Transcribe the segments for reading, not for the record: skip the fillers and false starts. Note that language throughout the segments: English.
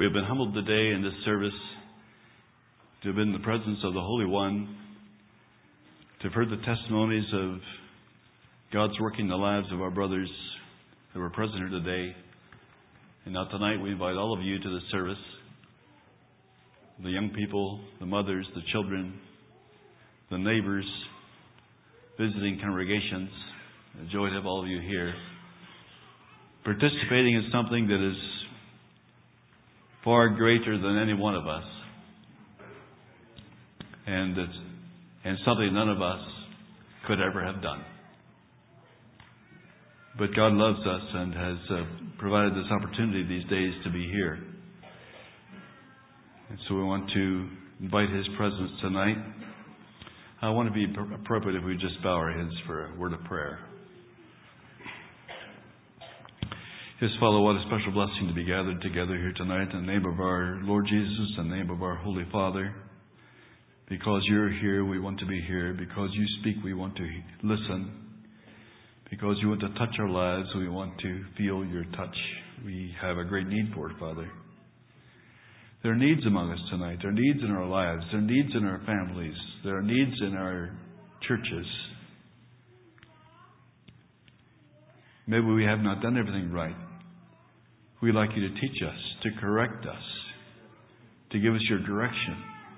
We have been humbled today in this service to have been in the presence of the Holy One, to have heard the testimonies of God's work in the lives of our brothers that were present here today. And now tonight we invite all of you to the service, the young people, the mothers, the children, the neighbors, visiting congregations. A joy to have all of you here, participating in something that is far greater than any one of us, and something none of us could ever have done. But God loves us and has provided this opportunity these days to be here. And so we want to invite His presence tonight. I want to be appropriate if we just bow our heads for a word of prayer. Yes, Father, what a special blessing to be gathered together here tonight in the name of our Lord Jesus, in the name of our Holy Father. Because You're here, we want to be here. Because You speak, we want to listen. Because You want to touch our lives, we want to feel Your touch. We have a great need for it, Father. There are needs among us tonight. There are needs in our lives. There are needs in our families. There are needs in our churches. Maybe we have not done everything right. We'd like You to teach us, to correct us, to give us Your direction.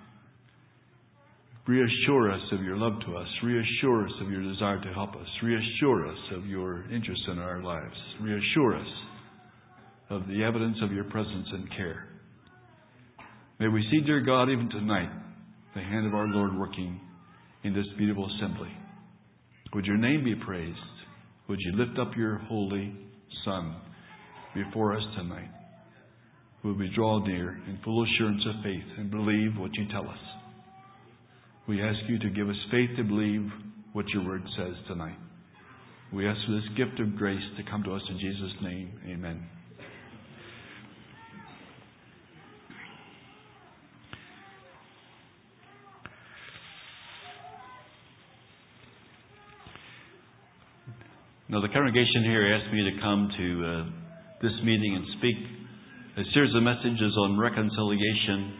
Reassure us of Your love to us. Reassure us of Your desire to help us. Reassure us of Your interest in our lives. Reassure us of the evidence of Your presence and care. May we see, dear God, even tonight, the hand of our Lord working in this beautiful assembly. Would Your name be praised? Would You lift up Your holy Son before us tonight? Would we draw near in full assurance of faith and believe what You tell us? We ask You to give us faith to believe what Your word says tonight. We ask for this gift of grace to come to us in Jesus' name. Amen. Now, the congregation here asked me to come to this meeting and speak a series of messages on reconciliation.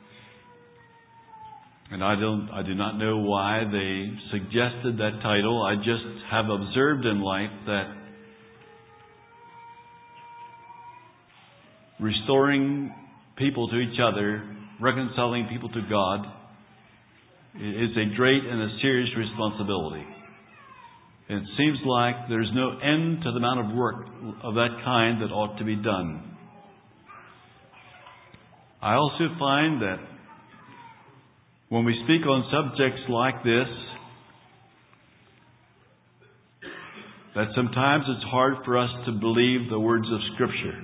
And I do not know why they suggested that title. I just have observed in life that restoring people to each other, reconciling people to God, is a great and a serious responsibility. It seems like there's no end to the amount of work of that kind that ought to be done. I also find that when we speak on subjects like this, that sometimes it's hard for us to believe the words of Scripture.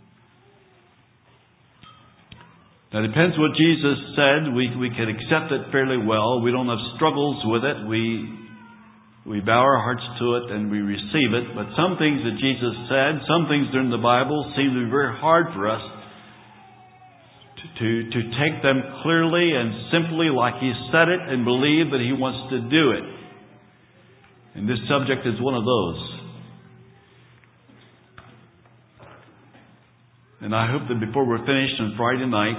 Now, it depends what Jesus said. We can accept it fairly well. We don't have struggles with it. We bow our hearts to it and we receive it. But some things that Jesus said, some things during the Bible seem to be very hard for us to take them clearly and simply like He said it and believe that He wants to do it. And this subject is one of those. And I hope that before we're finished on Friday night,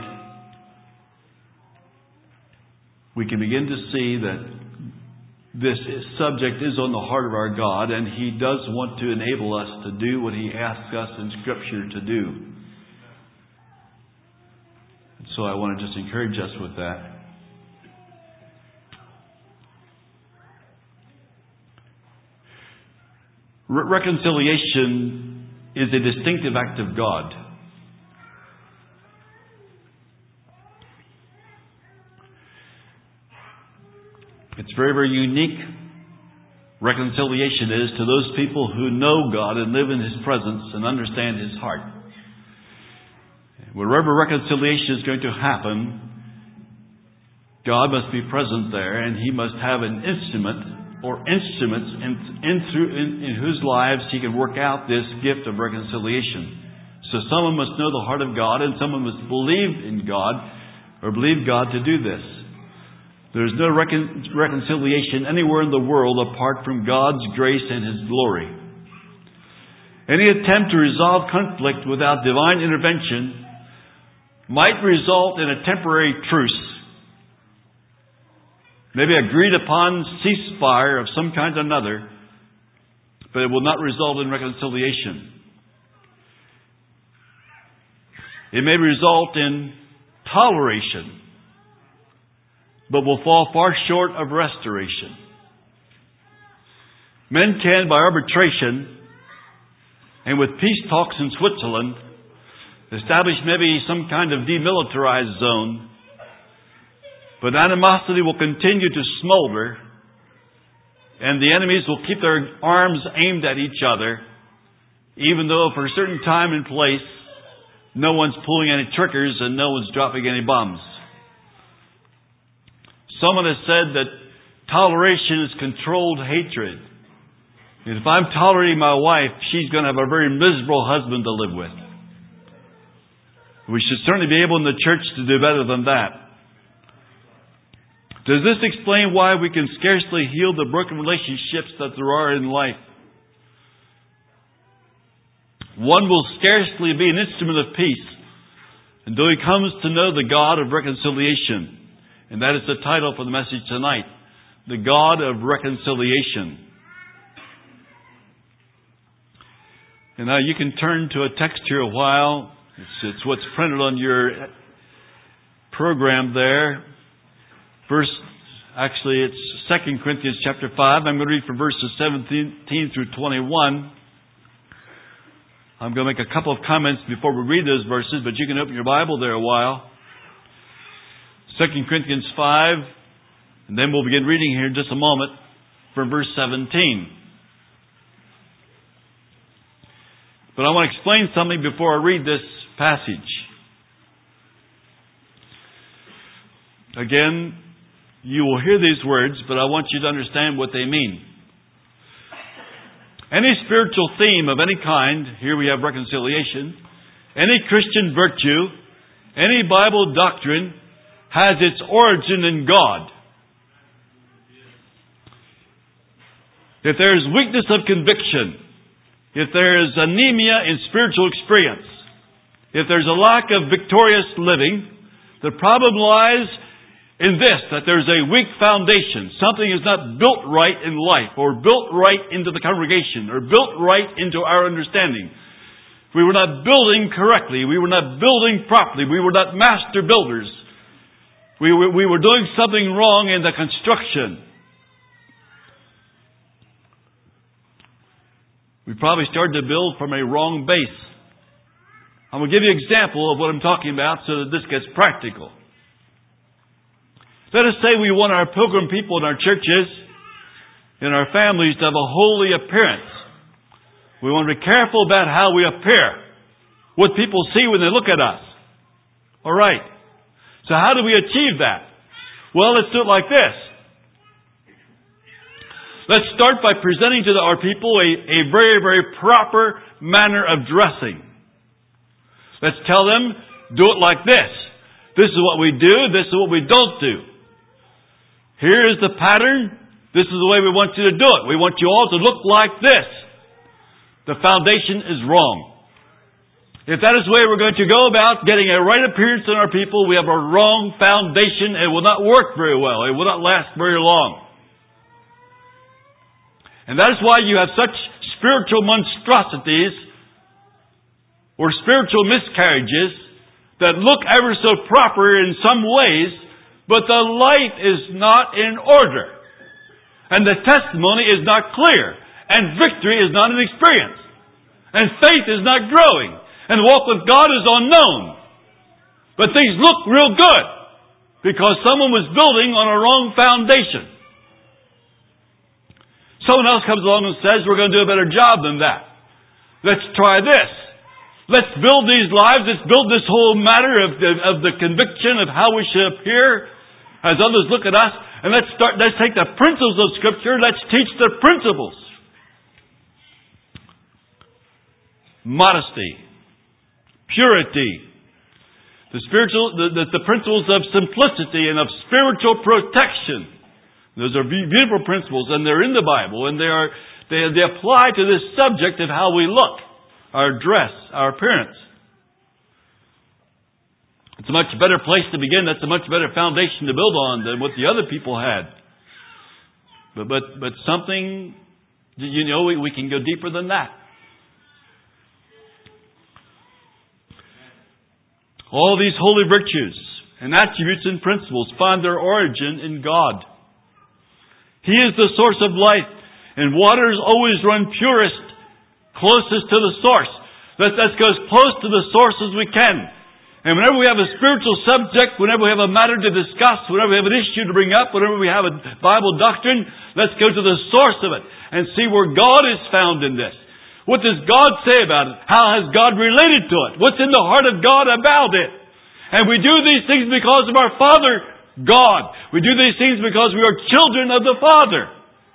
we can begin to see that this subject is on the heart of our God, and He does want to enable us to do what He asks us in Scripture to do. And so I want to just encourage us with that. Reconciliation is a distinctive act of God. It's very, very unique. Reconciliation is to those people who know God and live in His presence and understand His heart. Wherever reconciliation is going to happen, God must be present there, and He must have an instrument or instruments in whose lives He can work out this gift of reconciliation. So someone must know the heart of God, and someone must believe in God or believe God to do this. There's no reconciliation anywhere in the world apart from God's grace and His glory. Any attempt to resolve conflict without divine intervention might result in a temporary truce. Maybe agreed upon ceasefire of some kind or another, but it will not result in reconciliation. It may result in toleration, but will fall far short of restoration. Men can, by arbitration and with peace talks in Switzerland, establish maybe some kind of demilitarized zone, but animosity will continue to smolder, and the enemies will keep their arms aimed at each other, even though for a certain time and place, no one's pulling any triggers and no one's dropping any bombs. Someone has said that toleration is controlled hatred. And if I'm tolerating my wife, she's going to have a very miserable husband to live with. We should certainly be able in the church to do better than that. Does this explain why we can scarcely heal the broken relationships that there are in life? One will scarcely be an instrument of peace until he comes to know the God of reconciliation. And that is the title for the message tonight. The God of reconciliation. And now you can turn to a text here a while. It's what's printed on your program there. It's 2 Corinthians chapter 5. I'm going to read from verses 17 through 21. I'm going to make a couple of comments before we read those verses, but you can open your Bible there a while. 2 Corinthians 5, and then we'll begin reading here in just a moment from verse 17. But I want to explain something before I read this passage. Again, you will hear these words, but I want you to understand what they mean. Any spiritual theme of any kind, here we have reconciliation, any Christian virtue, any Bible doctrine, has its origin in God. If there is weakness of conviction, if there is anemia in spiritual experience, if there's a lack of victorious living, the problem lies in this, that there's a weak foundation. Something is not built right in life, or built right into the congregation, or built right into our understanding. We were not building correctly. We were not building properly. We were not master builders. We were doing something wrong in the construction. We probably started to build from a wrong base. I'm going to give you an example of what I'm talking about so that this gets practical. Let us say we want our pilgrim people in our churches and our families to have a holy appearance. We want to be careful about how we appear, what people see when they look at us. All right. So how do we achieve that? Well, let's do it like this. Let's start by presenting to our people a very, very proper manner of dressing. Let's tell them, do it like this. This is what we do. This is what we don't do. Here is the pattern. This is the way we want you to do it. We want you all to look like this. The foundation is wrong. If that is the way we're going to go about getting a right appearance in our people, we have a wrong foundation. It will not work very well. It will not last very long. And that is why you have such spiritual monstrosities or spiritual miscarriages that look ever so proper in some ways, but the life is not in order. And the testimony is not clear. And victory is not an experience. And faith is not growing. And walk with God is unknown. But things look real good because someone was building on a wrong foundation. Someone else comes along and says, we're going to do a better job than that. Let's try this. Let's build these lives. Let's build this whole matter of the conviction of how we should appear as others look at us. And let's take the principles of Scripture. Let's teach the principles. Modesty. Purity. The principles of simplicity and of spiritual protection. Those are beautiful principles, and they're in the Bible, and they apply to this subject of how we look, our dress, our appearance. It's a much better place to begin. That's a much better foundation to build on than what the other people had. But something, we can go deeper than that. All these holy virtues and attributes and principles find their origin in God. He is the source of life, and waters always run purest, closest to the source. Let's go as close to the source as we can. And whenever we have a spiritual subject, whenever we have a matter to discuss, whenever we have an issue to bring up, whenever we have a Bible doctrine, let's go to the source of it and see where God is found in this. What does God say about it? How has God related to it? What's in the heart of God about it? And we do these things because of our Father, God. We do these things because we are children of the Father.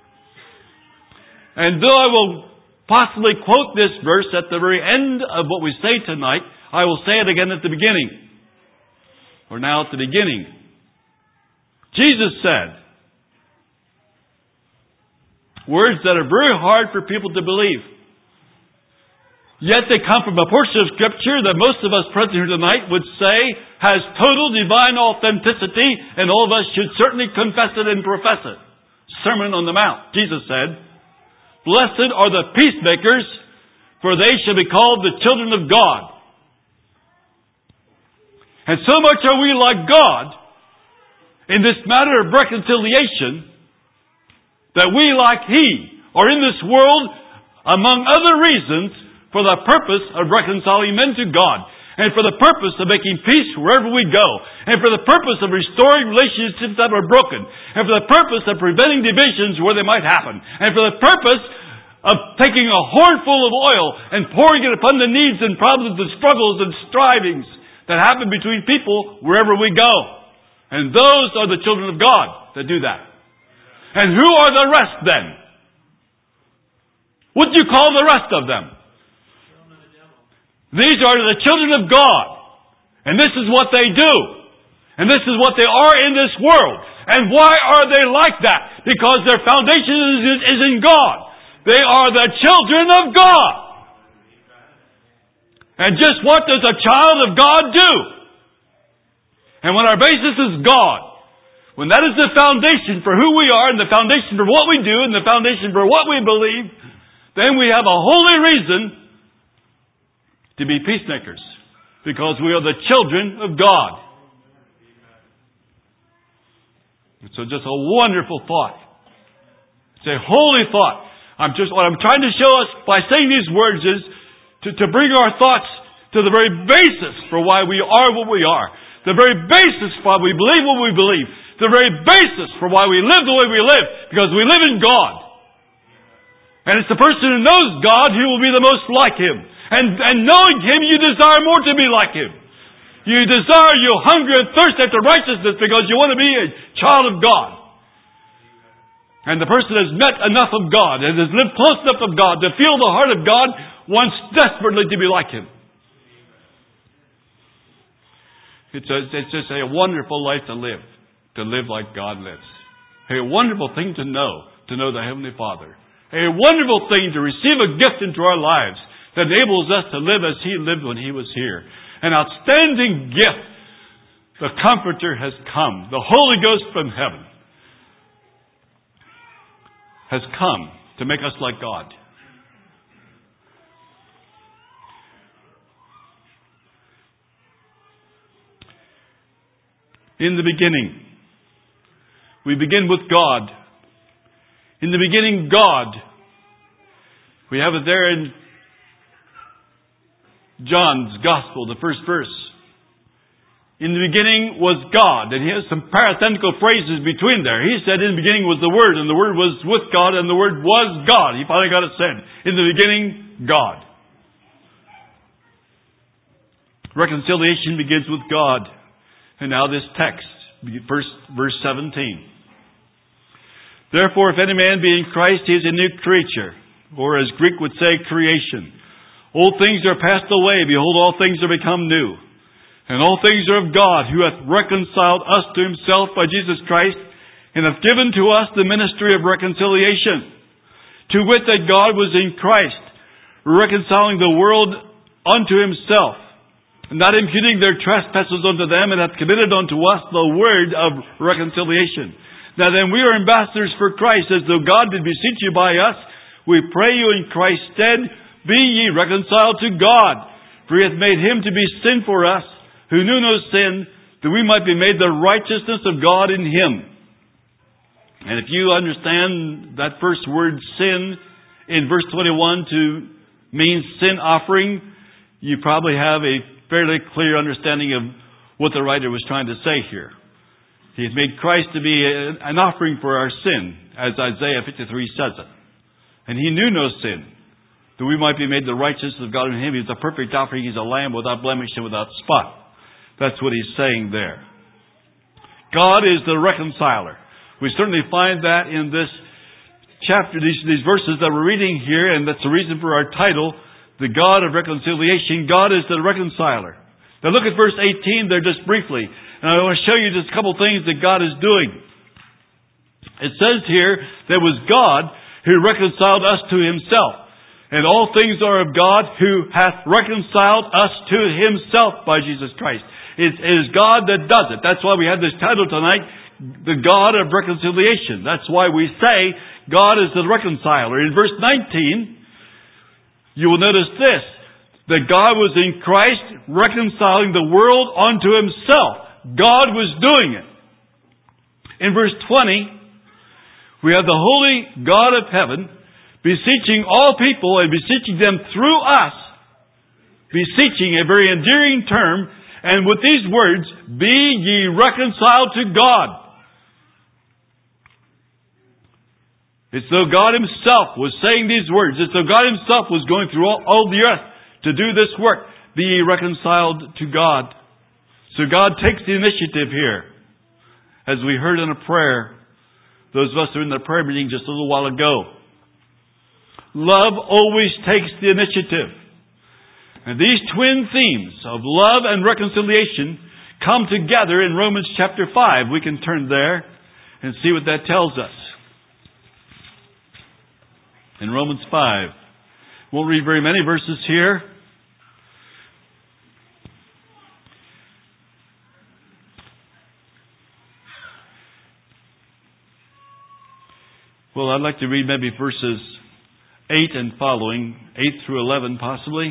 And though I will possibly quote this verse at the very end of what we say tonight, I will say it again at the beginning. Or now at the beginning. Jesus said words that are very hard for people to believe. Yet they come from a portion of Scripture that most of us present here tonight would say has total divine authenticity, and all of us should certainly confess it and profess it. Sermon on the Mount. Jesus said, "Blessed are the peacemakers, for they shall be called the children of God." And so much are we like God in this matter of reconciliation that we, like He, are in this world, among other reasons, for the purpose of reconciling men to God, and for the purpose of making peace wherever we go, and for the purpose of restoring relationships that were broken, and for the purpose of preventing divisions where they might happen, and for the purpose of taking a hornful of oil and pouring it upon the needs and problems and struggles and strivings that happen between people wherever we go. And those are the children of God that do that. And who are the rest then? What do you call the rest of them? These are the children of God. And this is what they do. And this is what they are in this world. And why are they like that? Because their foundation is in God. They are the children of God. And just what does a child of God do? And when our basis is God, when that is the foundation for who we are, and the foundation for what we do, and the foundation for what we believe, then we have a holy reason to be peacemakers, because we are the children of God. It's just a wonderful thought. It's a holy thought. What I'm trying to show us by saying these words is to bring our thoughts to the very basis for why we are what we are. The very basis for why we believe what we believe. The very basis for why we live the way we live. Because we live in God. And it's the person who knows God who will be the most like Him. And knowing Him, you desire more to be like Him. You desire, you hunger and thirst after righteousness because you want to be a child of God. And the person has met enough of God and has lived close enough of God to feel the heart of God, wants desperately to be like Him. It's just a wonderful life to live like God lives. A wonderful thing to know the Heavenly Father. A wonderful thing to receive a gift into our lives that enables us to live as He lived when He was here. An outstanding gift. The Comforter has come. The Holy Ghost from heaven has come to make us like God. In the beginning, we begin with God. In the beginning, God. We have it there in John's Gospel, the first verse. In the beginning was God. And he has some parenthetical phrases between there. He said in the beginning was the Word, and the Word was with God, and the Word was God. He finally got it said. In the beginning, God. Reconciliation begins with God. And now this text, verse 17. Therefore, if any man be in Christ, he is a new creature. Or as Greek would say, creation. Old things are passed away. Behold, all things are become new. And all things are of God, who hath reconciled us to Himself by Jesus Christ, and hath given to us the ministry of reconciliation. To wit, that God was in Christ, reconciling the world unto Himself, not imputing their trespasses unto them, and hath committed unto us the word of reconciliation. Now then, we are ambassadors for Christ, as though God did beseech you by us. We pray you in Christ's stead, be ye reconciled to God. For he hath made him to be sin for us, who knew no sin, that we might be made the righteousness of God in him. And if you understand that first word, sin, in verse 21 to mean sin offering, you probably have a fairly clear understanding of what the writer was trying to say here. He has made Christ to be an offering for our sin, as Isaiah 53 says it. And he knew no sin, that we might be made the righteousness of God in him. He's a perfect offering. He's a lamb without blemish and without spot. That's what he's saying there. God is the reconciler. We certainly find that in this chapter, these verses that we're reading here, and that's the reason for our title, The God of Reconciliation. God is the reconciler. Now look at verse 18 there just briefly. And I want to show you just a couple things that God is doing. It says here, there was God who reconciled us to himself. And all things are of God who hath reconciled us to himself by Jesus Christ. It is God that does it. That's why we have this title tonight, The God of Reconciliation. That's why we say God is the reconciler. In verse 19, you will notice this, that God was in Christ reconciling the world unto himself. God was doing it. In verse 20, we have the holy God of heaven beseeching all people and beseeching them through us, beseeching, a very endearing term, and with these words, be ye reconciled to God. It's though God himself was saying these words. It's though God himself was going through all the earth to do this work. Be ye reconciled to God. So God takes the initiative here. As we heard in a prayer, those of us who were in the prayer meeting just a little while ago. Love always takes the initiative. And these twin themes of love and reconciliation come together in Romans chapter 5. We can turn there and see what that tells us. In Romans 5. Won't read very many verses here. Well, I'd like to read maybe verses 8 and following, 8 through 11 possibly.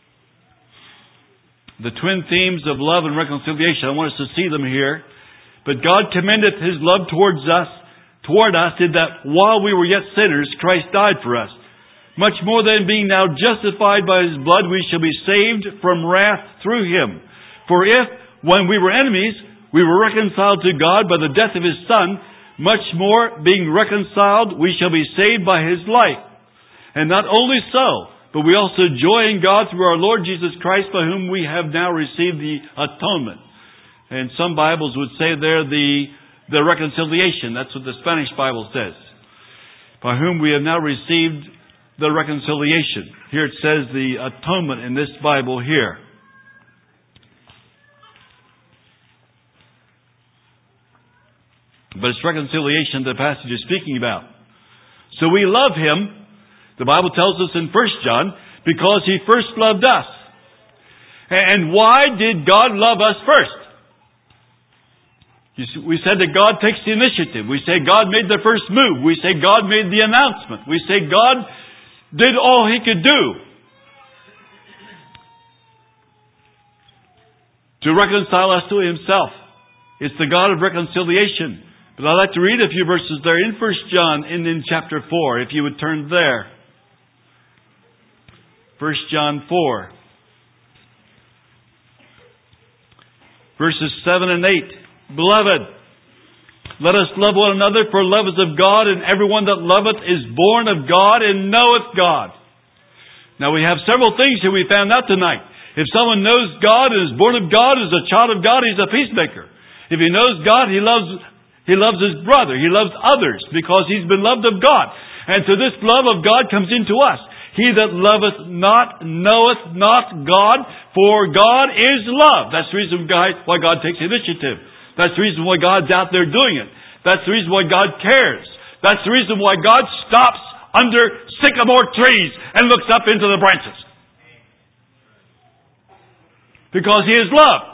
The twin themes of love and reconciliation. I want us to see them here. But God commendeth his love toward us in that while we were yet sinners, Christ died for us. Much more than being now justified by his blood, we shall be saved from wrath through him. For if, when we were enemies, we were reconciled to God by the death of his Son, much more, being reconciled, we shall be saved by his life. And not only so, but we also joy in God through our Lord Jesus Christ, by whom we have now received the atonement. And some Bibles would say there the reconciliation. That's what the Spanish Bible says. By whom we have now received the reconciliation. Here it says the atonement in this Bible here. But it's reconciliation the passage is speaking about. So we love him, the Bible tells us in 1 John, because he first loved us. And why did God love us first? We said that God takes the initiative. We say God made the first move. We say God made the announcement. We say God did all he could do to reconcile us to himself. It's the God of reconciliation. But I'd like to read a few verses there in 1 John in chapter 4, if you would turn there. 1 John 4. Verses 7 and 8. Beloved, let us love one another, for love is of God, and everyone that loveth is born of God and knoweth God. Now we have several things here we found out tonight. If someone knows God and is born of God, is a child of God, he's a peacemaker. If he knows God, he loves his brother. He loves others because he's been loved of God. And so this love of God comes into us. He that loveth not knoweth not God, for God is love. That's the reason why God takes initiative. That's the reason why God's out there doing it. That's the reason why God cares. That's the reason why God stops under sycamore trees and looks up into the branches. Because He is love.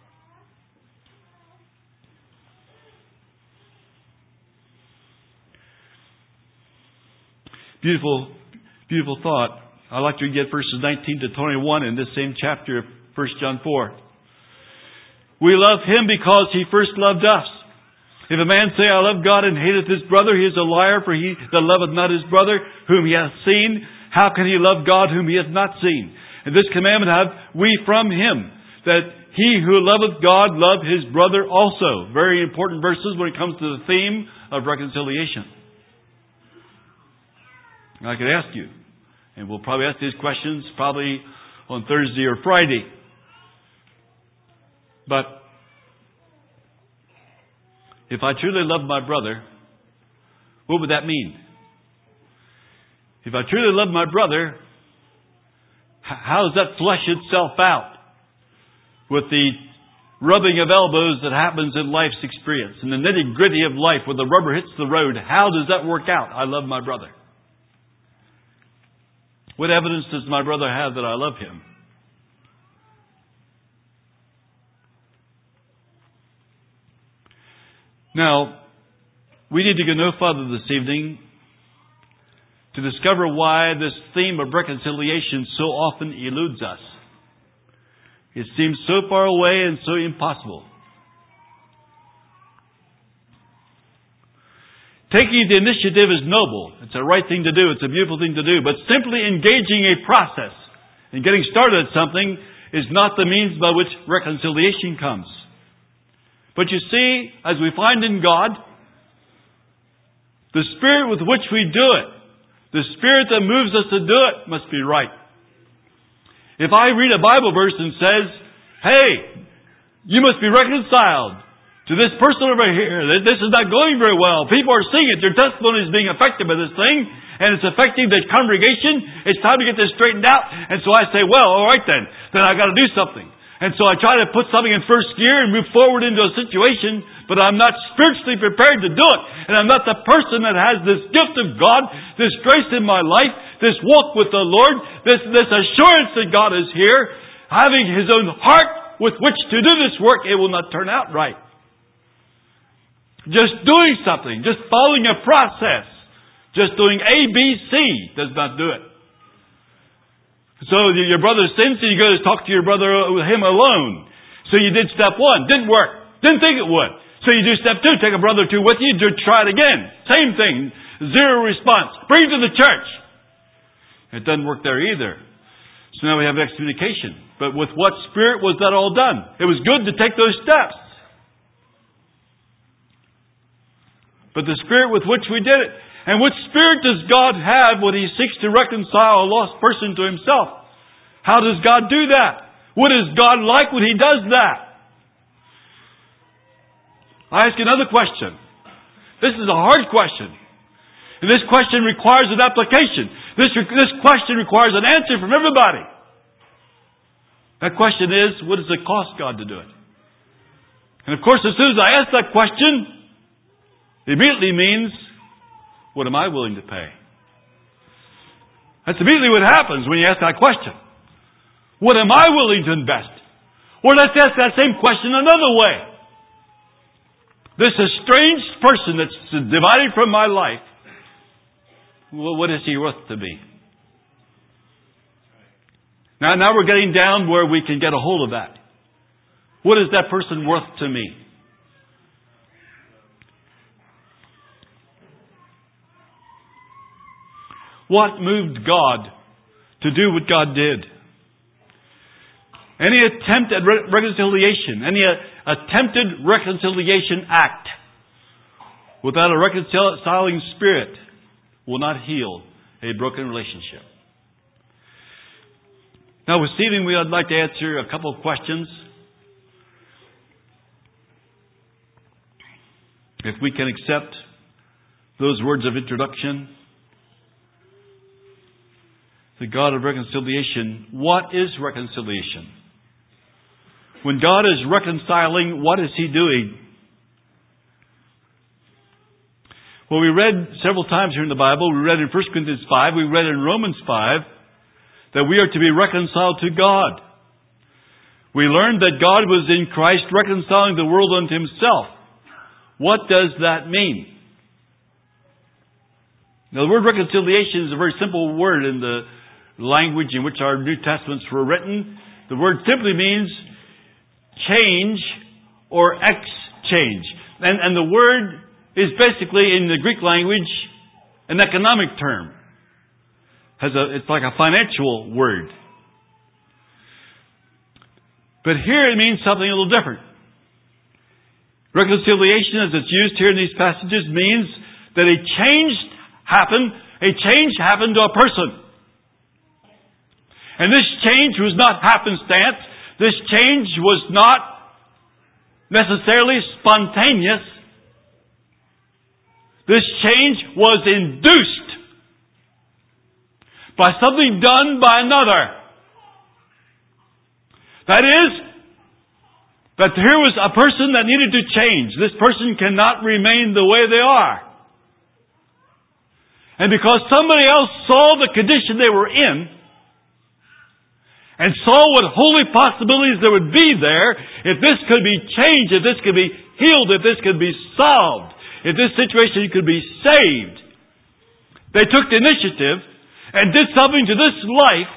Beautiful, beautiful thought. I'd like to read verses 19 to 21 in this same chapter of 1 John 4. We love Him because He first loved us. If a man say, I love God, and hateth his brother, he is a liar, for he that loveth not his brother, whom he hath seen, how can he love God, whom he hath not seen? And this commandment have we from Him, that he who loveth God love his brother also. Very important verses when it comes to the theme of reconciliation. I could ask you, and we'll probably ask these questions probably on Thursday or Friday. But if I truly love my brother, what would that mean? If I truly love my brother, how does that flesh itself out with the rubbing of elbows that happens in life's experience and the nitty-gritty of life where the rubber hits the road? How does that work out? I love my brother. What evidence does my brother have that I love him? Now, we need to go no further this evening to discover why this theme of reconciliation so often eludes us. It seems so far away and so impossible. Taking the initiative is noble. It's a right thing to do. It's a beautiful thing to do. But simply engaging a process and getting started at something is not the means by which reconciliation comes. But you see, as we find in God, the Spirit with which we do it, the Spirit that moves us to do it, must be right. If I read a Bible verse and says, hey, you must be reconciled to this person over here, this is not going very well, people are seeing it, your testimony is being affected by this thing, and it's affecting the congregation, it's time to get this straightened out. And so I say, well, all right then I've got to do something. And so I try to put something in first gear and move forward into a situation, but I'm not spiritually prepared to do it. And I'm not the person that has this gift of God, this grace in my life, this walk with the Lord, this assurance that God is here, having His own heart with which to do this work. It will not turn out right. Just doing something, just following a process, just doing A, B, C does not do it. So your brother sins, so you go to talk to your brother, him alone. So you did step one, didn't work, didn't think it would. So you do step two, take a brother or two with you, try it again. Same thing, zero response. Bring it to the church. It doesn't work there either. So now we have excommunication. But with what spirit was that all done? It was good to take those steps. But the spirit with which we did it. And what spirit does God have when He seeks to reconcile a lost person to Himself? How does God do that? What is God like when He does that? I ask another question. This is a hard question. And this question requires an application. This question requires an answer from everybody. That question is, what does it cost God to do it? And of course, as soon as I ask that question, it immediately means, what am I willing to pay? That's immediately what happens when you ask that question. What am I willing to invest? Or let's ask that same question another way. This estranged person that's divided from my life, what is he worth to me? Now we're getting down where we can get a hold of that. What is that person worth to me? What moved God to do what God did? Any attempt at reconciliation, any attempted reconciliation act without a reconciling spirit will not heal a broken relationship. Now this evening I'd like to answer a couple of questions. If we can accept those words of introduction. The God of reconciliation. What is reconciliation? When God is reconciling, what is He doing? Well, we read several times here in the Bible. We read in 1 Corinthians 5. We read in Romans 5 that we are to be reconciled to God. We learned that God was in Christ reconciling the world unto Himself. What does that mean? Now, the word reconciliation is a very simple word in the language in which our New Testaments were written. The word simply means change or exchange. And the word is basically, in the Greek language, an economic term. It's like a financial word. But here it means something a little different. Reconciliation, as it's used here in these passages, means that a change happened to a person. And this change was not happenstance. This change was not necessarily spontaneous. This change was induced by something done by another. That is, that here was a person that needed to change. This person cannot remain the way they are. And because somebody else saw the condition they were in, and saw what holy possibilities there would be there, if this could be changed, if this could be healed, if this could be solved, if this situation could be saved, they took the initiative and did something to this life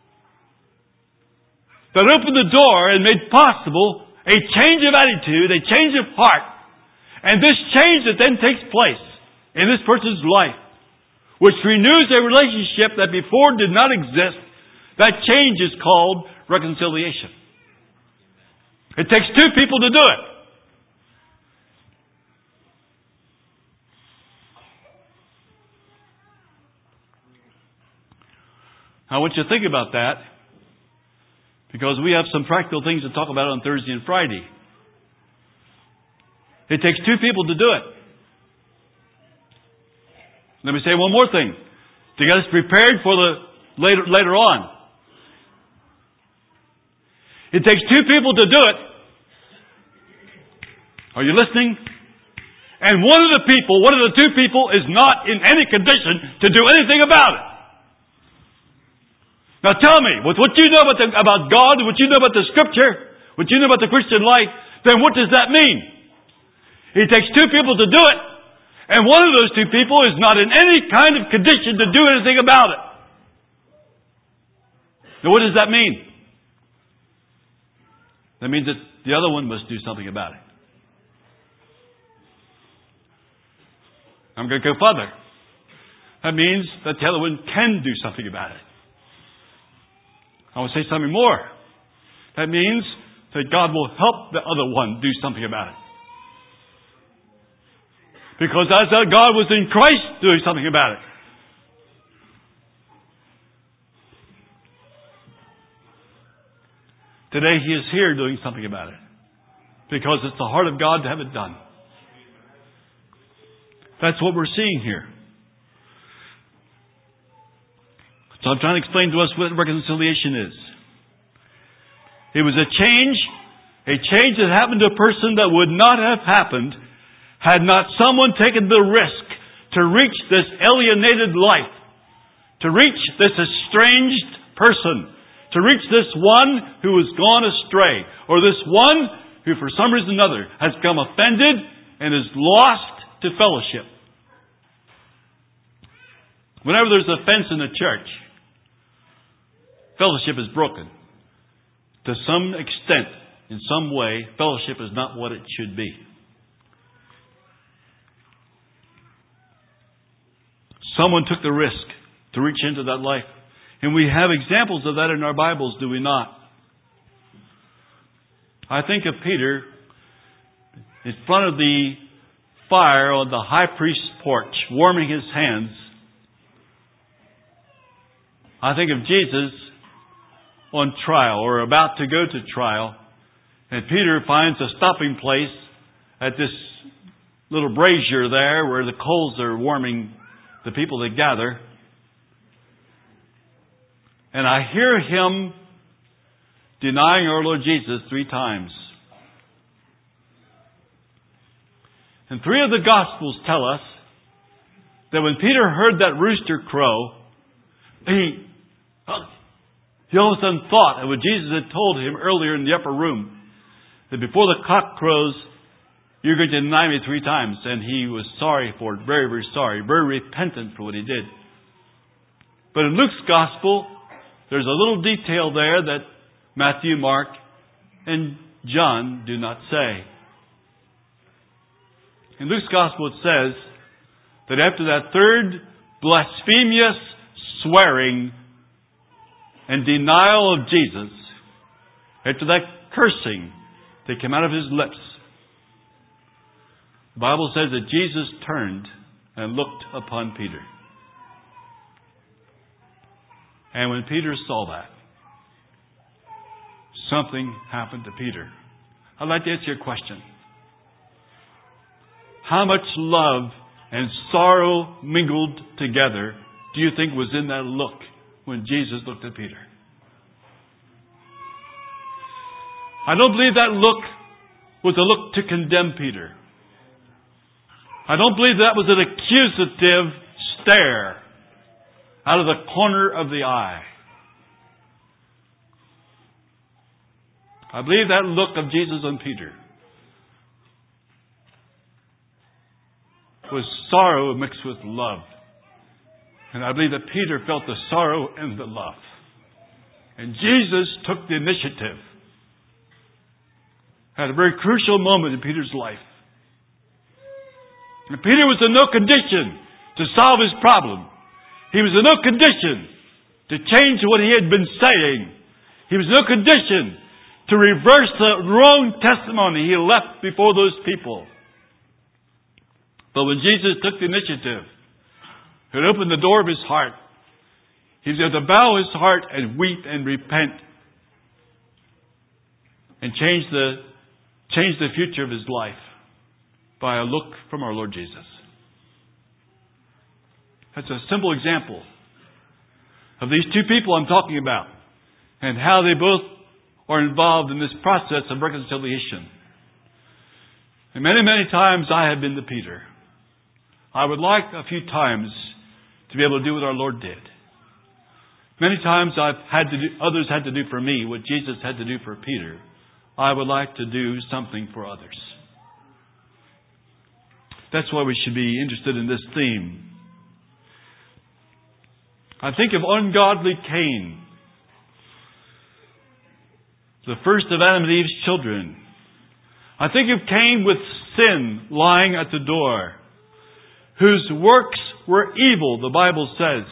that opened the door and made possible a change of attitude, a change of heart. And this change that then takes place in this person's life, which renews a relationship that before did not exist, that change is called reconciliation. It takes two people to do it. I want you to think about that, because we have some practical things to talk about on Thursday and Friday. It takes two people to do it. Let me say one more thing to get us prepared for the later on. It takes two people to do it. Are you listening? And one of the two people is not in any condition to do anything about it. Now tell me, with what you know about God, what you know about the Scripture, what you know about the Christian life, then what does that mean? It takes two people to do it, and one of those two people is not in any kind of condition to do anything about it. Now what does that mean? That means that the other one must do something about it. I'm going to go further. That means that the other one can do something about it. I will say something more. That means that God will help the other one do something about it. Because as God was in Christ doing something about it. Today He is here doing something about it. Because it's the heart of God to have it done. That's what we're seeing here. So I'm trying to explain to us what reconciliation is. It was a change that happened to a person that would not have happened had not someone taken the risk to reach this alienated life, to reach this estranged person, to reach this one who has gone astray, or this one who for some reason or another has become offended and is lost to fellowship. Whenever there's offense in the church, fellowship is broken. To some extent, in some way, fellowship is not what it should be. Someone took the risk to reach into that life. And we have examples of that in our Bibles, do we not? I think of Peter in front of the fire on the high priest's porch, warming his hands. I think of Jesus on trial, or about to go to trial, and Peter finds a stopping place at this little brazier there where the coals are warming the people that gather. And I hear him denying our Lord Jesus 3 times. And 3 of the Gospels tell us that when Peter heard that rooster crow, He all of a sudden thought of what Jesus had told him earlier in the upper room, that before the cock crows, you're going to deny me 3 times. And he was sorry for it, very, very sorry, very repentant for what he did. But in Luke's Gospel, there's a little detail there that Matthew, Mark, and John do not say. In Luke's Gospel it says that after that third blasphemous swearing and denial of Jesus, after that cursing that came out of his lips, the Bible says that Jesus turned and looked upon Peter. And when Peter saw that, something happened to Peter. I'd like to answer your question. How much love and sorrow mingled together do you think was in that look when Jesus looked at Peter? I don't believe that look was a look to condemn Peter. I don't believe that was an accusative stare out of the corner of the eye. I believe that look of Jesus on Peter was sorrow mixed with love. And I believe that Peter felt the sorrow and the love. And Jesus took the initiative at a very crucial moment in Peter's life. And Peter was in no condition to solve his problem. He was in no condition to change what he had been saying. He was in no condition to reverse the wrong testimony he left before those people. But when Jesus took the initiative and opened the door of his heart, he was able to bow his heart and weep and repent and change the future of his life by a look from our Lord Jesus. That's a simple example of these two people I'm talking about and how they both are involved in this process of reconciliation. And many, many times I have been to Peter. I would like a few times to be able to do what our Lord did. Many times others had to do for me what Jesus had to do for Peter. I would like to do something for others. That's why we should be interested in this theme. I think of ungodly Cain, the first of Adam and Eve's children. I think of Cain with sin lying at the door, whose works were evil, the Bible says,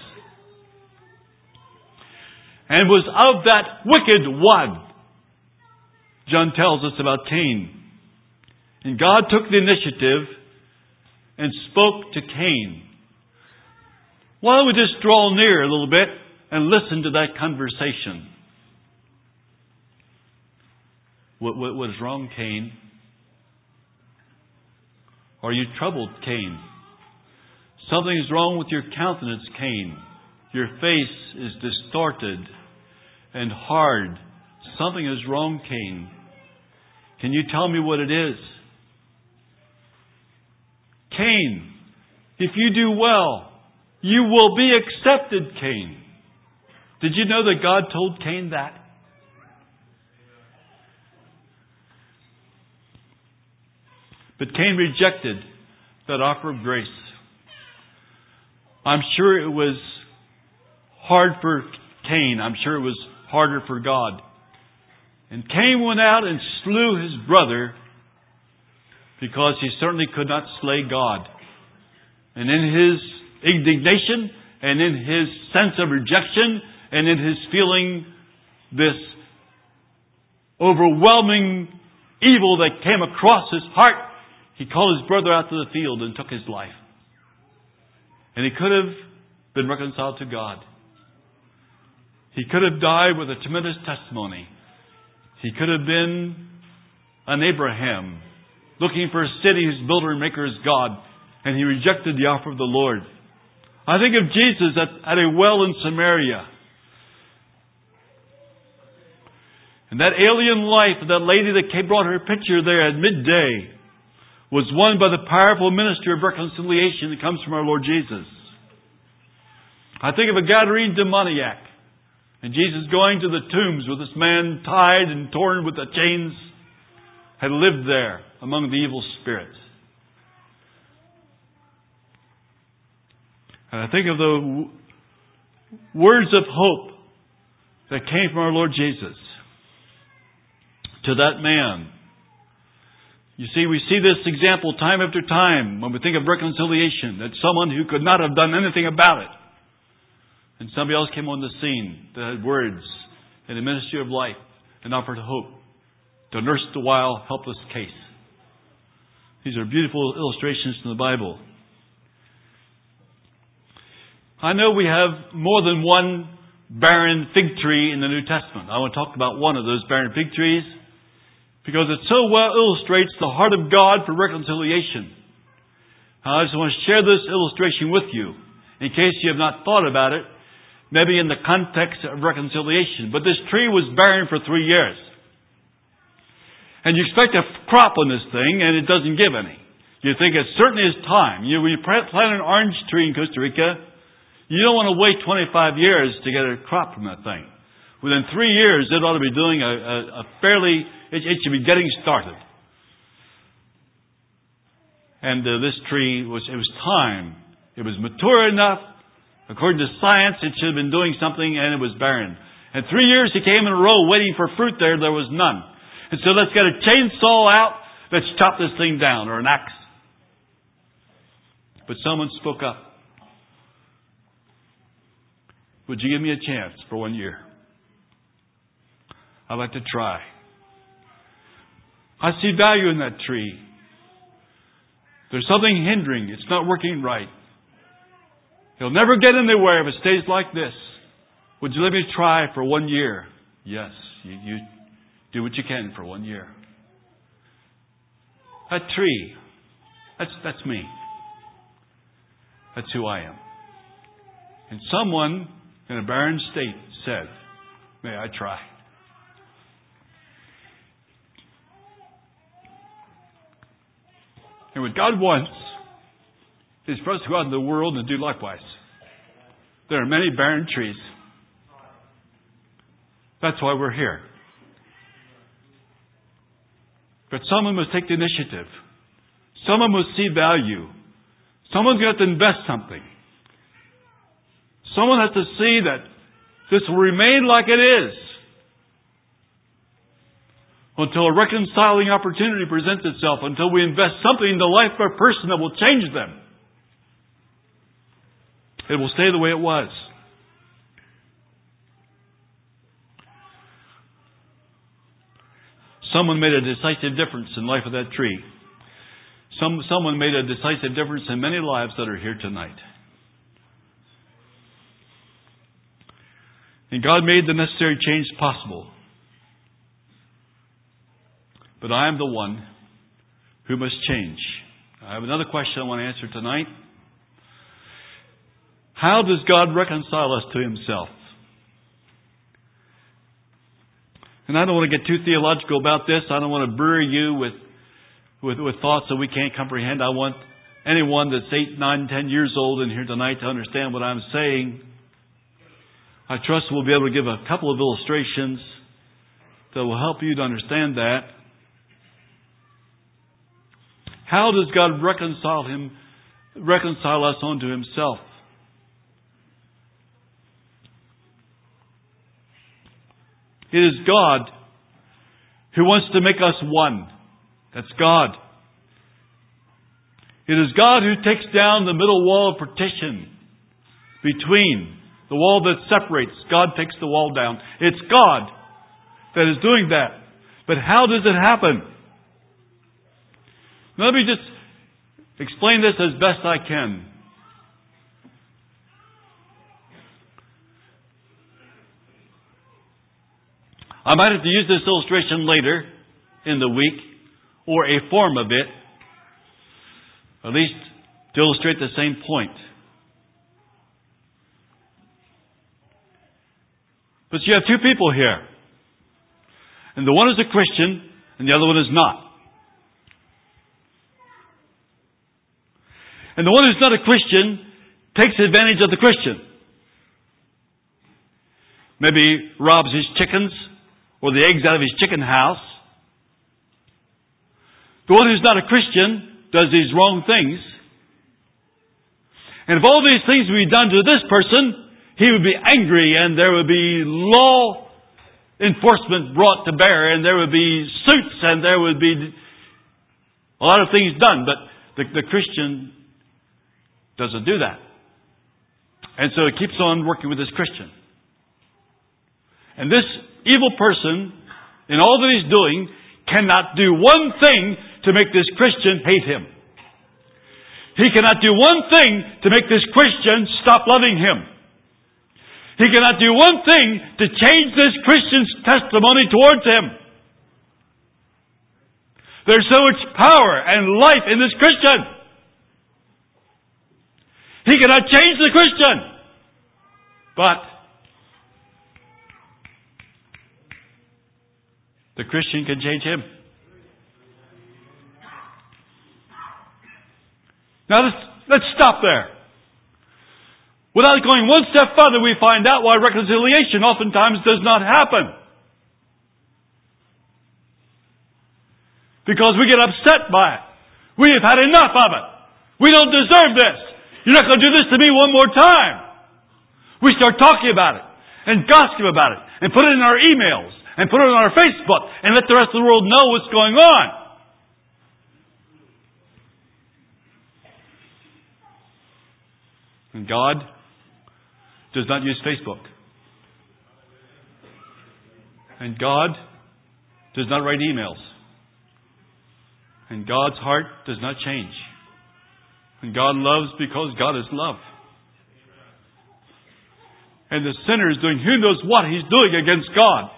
and was of that wicked one. John tells us about Cain. And God took the initiative and spoke to Cain. Why don't we just draw near a little bit and listen to that conversation? What is wrong, Cain? Are you troubled, Cain? Something is wrong with your countenance, Cain. Your face is distorted and hard. Something is wrong, Cain. Can you tell me what it is? Cain, if you do well, you will be accepted, Cain. Did you know that God told Cain that? But Cain rejected that offer of grace. I'm sure it was hard for Cain. I'm sure it was harder for God. And Cain went out and slew his brother because he certainly could not slay God. And in his indignation and in his sense of rejection and in his feeling this overwhelming evil that came across his heart, he called his brother out to the field and took his life. And he could have been reconciled to God. He could have died with a tremendous testimony. He could have been an Abraham looking for a city whose builder and maker is God. And he rejected the offer of the Lord. I think of Jesus at a well in Samaria. And that alien life of that lady that brought her picture there at midday was won by the powerful ministry of reconciliation that comes from our Lord Jesus. I think of a Gadarene demoniac And Jesus, going to the tombs with this man tied and torn with the chains, had lived there among the evil spirits. And I think of the words of hope that came from our Lord Jesus to that man. You see, we see this example time after time when we think of reconciliation, that someone who could not have done anything about it, and somebody else came on the scene that had words and a ministry of life and offered hope to nurse the wild, helpless case. These are beautiful illustrations from the Bible. I know we have more than one barren fig tree in the New Testament. I want to talk about one of those barren fig trees because it so well illustrates the heart of God for reconciliation. I just want to share this illustration with you in case you have not thought about it, maybe in the context of reconciliation. But this tree was barren for 3 years. And you expect a crop on this thing, and it doesn't give any. You think it certainly is time. When you plant an orange tree in Costa Rica, you don't want to wait 25 years to get a crop from that thing. Within 3 years, it ought to be doing it should be getting started. And this tree, it was time. It was mature enough. According to science, it should have been doing something, and it was barren. And 3 years he came in a row waiting for fruit there was none. And so let's get a chainsaw out, let's chop this thing down, or an axe. But someone spoke up. Would you give me a chance for 1 year? I'd like to try. I see value in that tree. There's something hindering. It's not working right. He'll never get anywhere if it stays like this. Would you let me try for 1 year? Yes, you do what you can for 1 year. That tree, that's me. That's who I am. And someone in a barren state said, may I try? And what God wants is for us to go out in the world and do likewise. There are many barren trees. That's why we're here. But someone must take the initiative. Someone must see value. Someone's got to invest something. Someone has to see that this will remain like it is until a reconciling opportunity presents itself, until we invest something in the life of a person that will change them. It will stay the way it was. Someone made a decisive difference in the life of that tree. Someone made a decisive difference in many lives that are here tonight. And God made the necessary change possible. But I am the one who must change. I have another question I want to answer tonight. How does God reconcile us to Himself? And I don't want to get too theological about this. I don't want to bury you with thoughts that we can't comprehend. I want anyone that's 8, 9, 10 years old in here tonight to understand what I'm saying. I trust we'll be able to give a couple of illustrations that will help you to understand that. How does God reconcile us unto Himself? It is God who wants to make us one. That's God. It is God who takes down the middle wall of partition between the wall that separates. God takes the wall down. It's God that is doing that. But how does it happen? Let me just explain this as best I can. I might have to use this illustration later in the week, or a form of it, at least to illustrate the same point. But you have two people here. And the one is a Christian, and the other one is not. And the one who's not a Christian takes advantage of the Christian. maybe robs his chickens or the eggs out of his chicken house. The one who's not a Christian does these wrong things. And if all these things would be done to this person, he would be angry and there would be law enforcement brought to bear and there would be suits and there would be a lot of things done. But the Christian doesn't do that. And so he keeps on working with this Christian. And this evil person, in all that he's doing, cannot do one thing to make this Christian hate him. He cannot do one thing to make this Christian stop loving him. He cannot do one thing to change this Christian's testimony towards him. There's so much power and life in this Christian. He cannot change the Christian. But the Christian can change him. Now let's stop there. Without going one step further, we find out why reconciliation oftentimes does not happen. Because we get upset by it. We have had enough of it. We don't deserve this. You're not going to do this to me one more time. We start talking about it and gossip about it and put it in our emails and put it on our Facebook and let the rest of the world know what's going on. And God does not use Facebook. And God does not write emails. And God's heart does not change. And God loves because God is love. And the sinner is doing who knows what he's doing against God.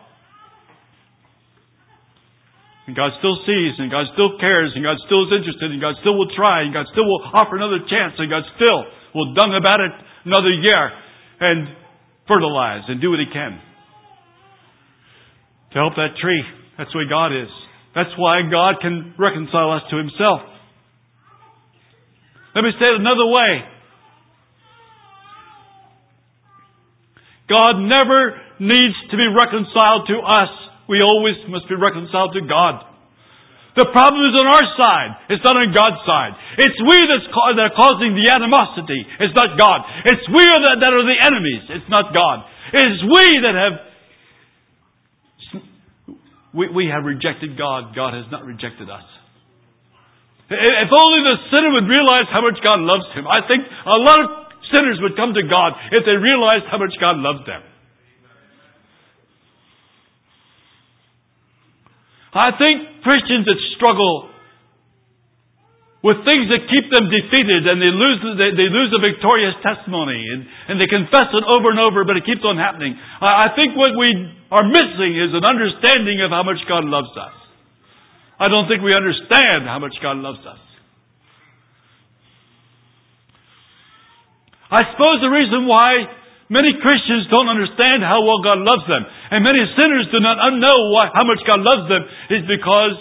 And God still sees, and God still cares, and God still is interested, and God still will try, and God still will offer another chance, and God still will dung about it another year and fertilize and do what He can to help that tree. That's the way God is. That's why God can reconcile us to Himself. Let me say it another way. God never needs to be reconciled to us. We always must be reconciled to God. The problem is on our side. It's not on God's side. It's we that are causing the animosity. It's not God. It's we that are the enemies. It's not God. It's we that have... We have rejected God. God has not rejected us. If only the sinner would realize how much God loves him. I think a lot of sinners would come to God if they realized how much God loves them. I think Christians that struggle with things that keep them defeated and they lose a victorious testimony and they confess it over and over, but it keeps on happening. I think what we are missing is an understanding of how much God loves us. I don't think we understand how much God loves us. I suppose the reason why many Christians don't understand how well God loves them, and many sinners do not know how much God loves them, is because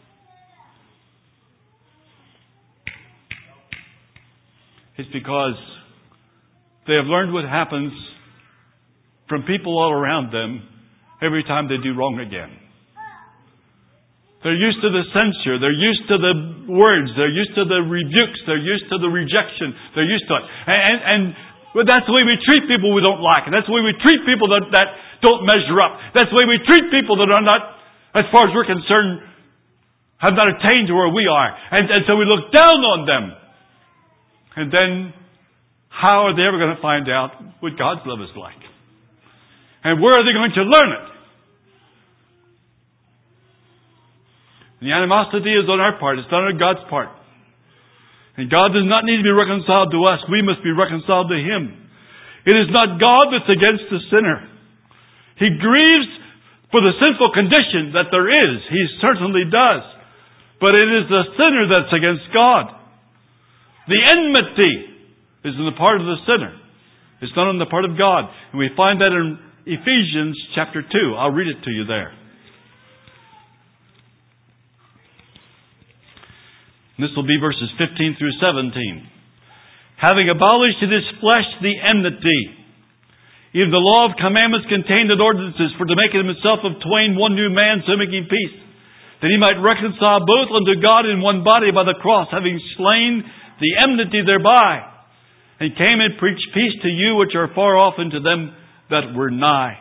they have learned what happens from people all around them every time they do wrong again. They're used to the censure. They're used to the words. They're used to the rebukes. They're used to the rejection. They're used to it. And that's the way we treat people we don't like. And that's the way we treat people that don't measure up. That's the way we treat people that are not, as far as we're concerned, have not attained to where we are. And so we look down on them. And then, how are they ever going to find out what God's love is like? And where are they going to learn it? The animosity is on our part. It's not on God's part. And God does not need to be reconciled to us. We must be reconciled to Him. It is not God that's against the sinner. He grieves for the sinful condition that there is. He certainly does. But it is the sinner that's against God. The enmity is on the part of the sinner. It's not on the part of God. And we find that in Ephesians chapter 2. I'll read it to you there. This will be verses 15 through 17. Having abolished in His flesh the enmity, Even the law of commandments contained in ordinances for to make himself of twain one new man, so making peace, that he might reconcile both unto God in one body by the cross, having slain the enmity thereby, and came and preached peace to you which are far off, and to them that were nigh.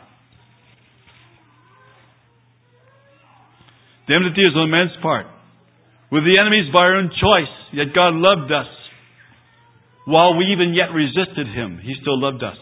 The enmity is on man's part. We're the enemies by our own choice, yet God loved us. While we even yet resisted Him, He still loved us.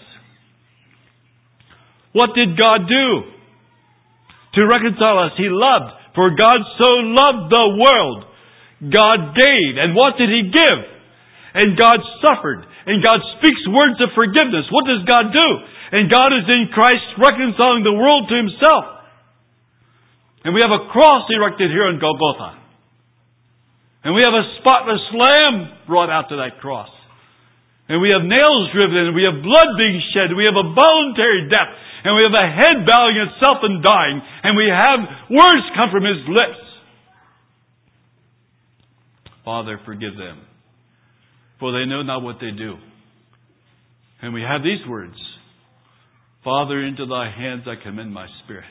What did God do to reconcile us? He loved. For God so loved the world. God gave. And what did He give? And God suffered. And God speaks words of forgiveness. What does God do? And God is in Christ reconciling the world to Himself. And we have a cross erected here on Golgotha. And we have a spotless lamb brought out to that cross. And we have nails driven in, and we have blood being shed, and we have a voluntary death, and we have a head bowing itself and dying, and we have words come from His lips. Father, forgive them, for they know not what they do. And we have these words, Father, into Thy hands I commend my spirit.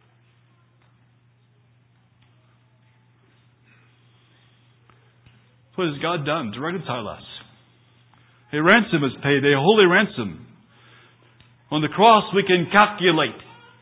What has God done to reconcile us? A ransom is paid, a holy ransom. On the cross we can calculate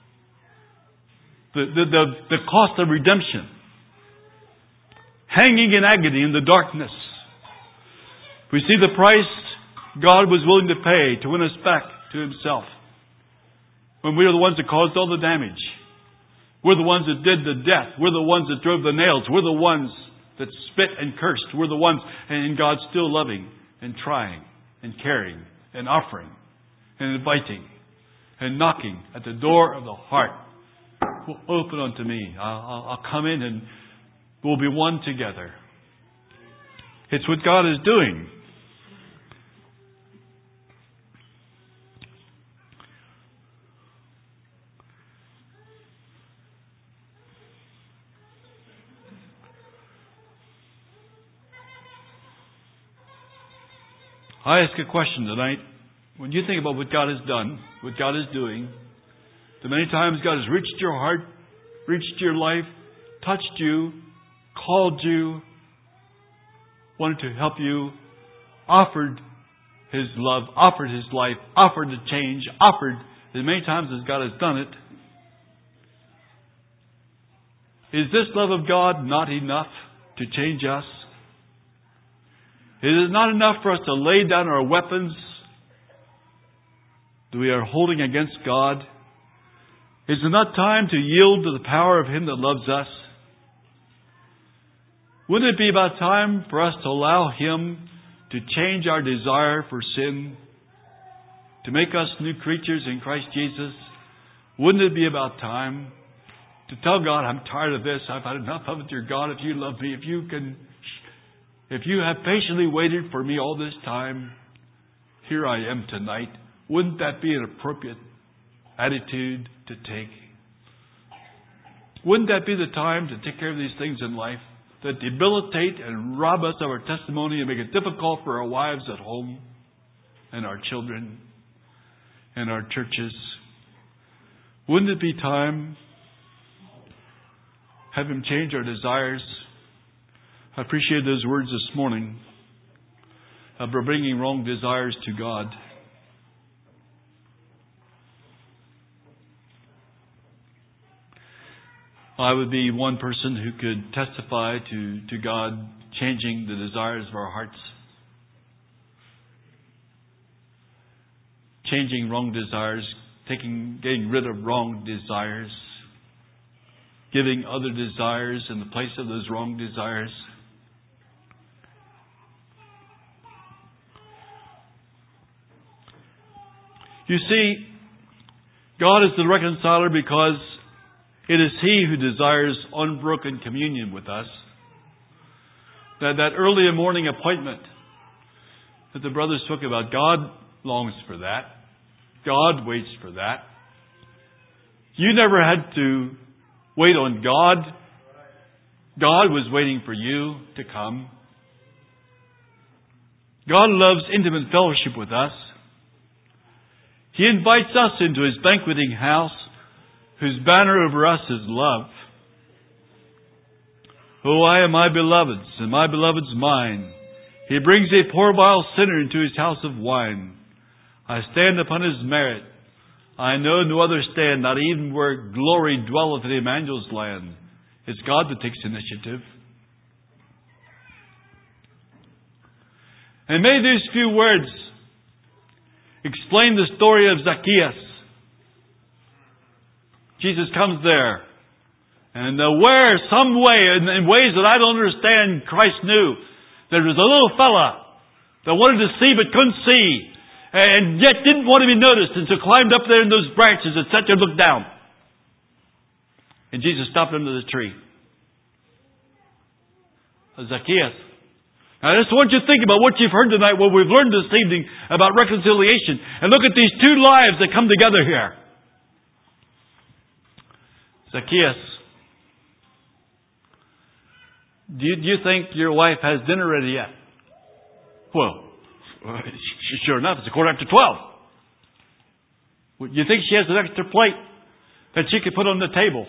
the cost of redemption. Hanging in agony in the darkness. We see the price God was willing to pay to win us back to Himself. When we are the ones that caused all the damage. We're the ones that did the death. We're the ones that drove the nails. We're the ones that spit and cursed. We're the ones, and God's still loving and trying and caring and offering and inviting and knocking at the door of the heart. Open unto me. I'll come in and we'll be one together. It's what God is doing. I ask a question tonight. When you think about what God has done, what God is doing, the many times God has reached your heart, reached your life, touched you, called you, wanted to help you, offered His love, offered His life, offered to change, offered as many times as God has done it. Is this love of God not enough to change us? It is not enough for us to lay down our weapons that we are holding against God. Is it not time to yield to the power of Him that loves us? Wouldn't it be about time for us to allow Him to change our desire for sin, to make us new creatures in Christ Jesus? Wouldn't it be about time to tell God, I'm tired of this, I've had enough of it, dear God, if you love me, if you have patiently waited for me all this time, here I am tonight. Wouldn't that be an appropriate attitude to take? Wouldn't that be the time to take care of these things in life that debilitate and rob us of our testimony and make it difficult for our wives at home and our children and our churches? Wouldn't it be time to have Him change our desires? I appreciate those words this morning about bringing wrong desires to God. I would be one person who could testify to God changing the desires of our hearts. Changing wrong desires, getting rid of wrong desires. Giving other desires in the place of those wrong desires. You see, God is the reconciler because it is He who desires unbroken communion with us. That early morning appointment that the brothers spoke about, God longs for that. God waits for that. You never had to wait on God. God was waiting for you to come. God loves intimate fellowship with us. He invites us into His banqueting house, whose banner over us is love. Oh, I am my beloved's, and my beloved's mine. He brings a poor vile sinner into His house of wine. I stand upon His merit. I know no other stand, not even where glory dwelleth in Emmanuel's land. It's God that takes initiative. And may these few words explain the story of Zacchaeus. Jesus comes there, and where, some way, in ways that I don't understand, Christ knew. There was a little fella that wanted to see but couldn't see, and yet didn't want to be noticed, and so climbed up there in those branches and sat there and looked down. And Jesus stopped under the tree. Zacchaeus. Now, I just want you to think about what you've heard tonight, what we've learned this evening about reconciliation. And look at these two lives that come together here. Zacchaeus, do you think your wife has dinner ready yet? Well, sure enough, it's a quarter after 12. You think she has an extra plate that she could put on the table?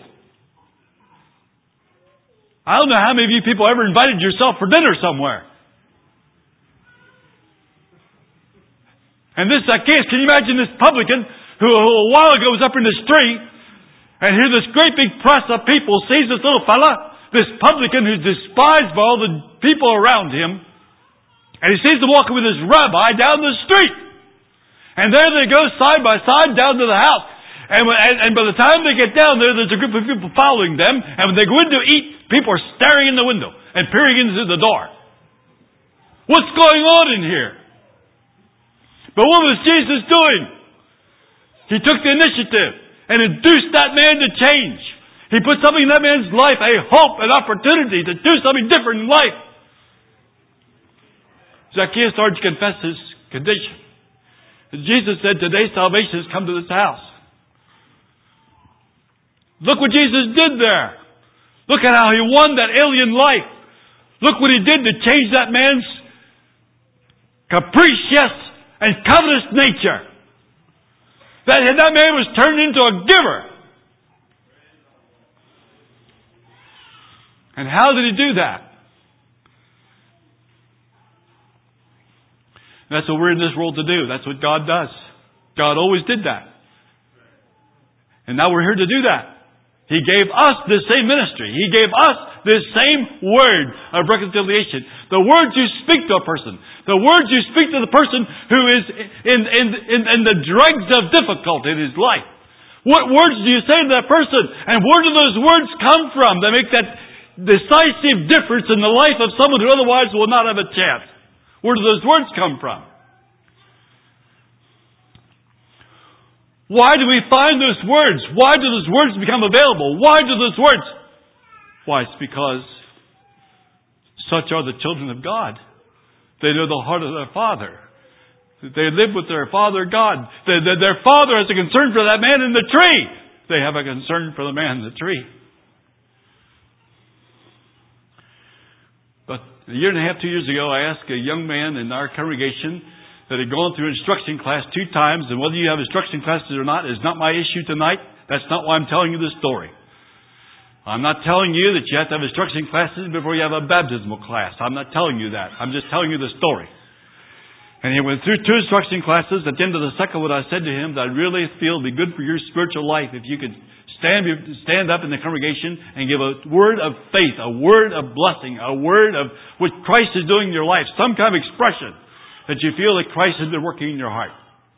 I don't know how many of you people ever invited yourself for dinner somewhere. And this Zacchaeus, can you imagine this publican who a while ago was up in the street, and here this great big press of people sees this little fella, this publican who's despised by all the people around him, and he sees him walking with his rabbi down the street. And there they go side by side down to the house. And by the time they get down there, there's a group of people following them, and when they go in to eat, people are staring in the window and peering into the door. What's going on in here? But what was Jesus doing? He took the initiative and induced that man to change. He put something in that man's life, a hope, an opportunity to do something different in life. Zacchaeus started to confess his condition. And Jesus said, today salvation has come to this house. Look what Jesus did there. Look at how He won that alien life. Look what He did to change that man's capricious and covetous nature. That man was turned into a giver. And how did He do that? That's what we're in this world to do. That's what God does. God always did that. And now we're here to do that. He gave us this same ministry. He gave us this same word of reconciliation. The words you speak to a person. The words you speak to the person who is in the dregs of difficulty in his life. What words do you say to that person? And where do those words come from that make that decisive difference in the life of someone who otherwise will not have a chance? Where do those words come from? Why do we find those words? Why do those words become available? Why do those words? Why, it's because such are the children of God. They know the heart of their Father. They live with their Father God. Their Father has a concern for that man in the tree. They have a concern for the man in the tree. But a year and a half, 2 years ago, I asked a young man in our congregation that had gone through instruction class 2 times, and whether you have instruction classes or not is not my issue tonight. That's not why I'm telling you this story. I'm not telling you that you have to have instruction classes before you have a baptismal class. I'm not telling you that. I'm just telling you the story. And he went through 2 instruction classes. At the end of the second one, I said to him that I really feel it would be good for your spiritual life if you could stand up in the congregation and give a word of faith, a word of blessing, a word of what Christ is doing in your life, some kind of expression that you feel that Christ has been working in your heart.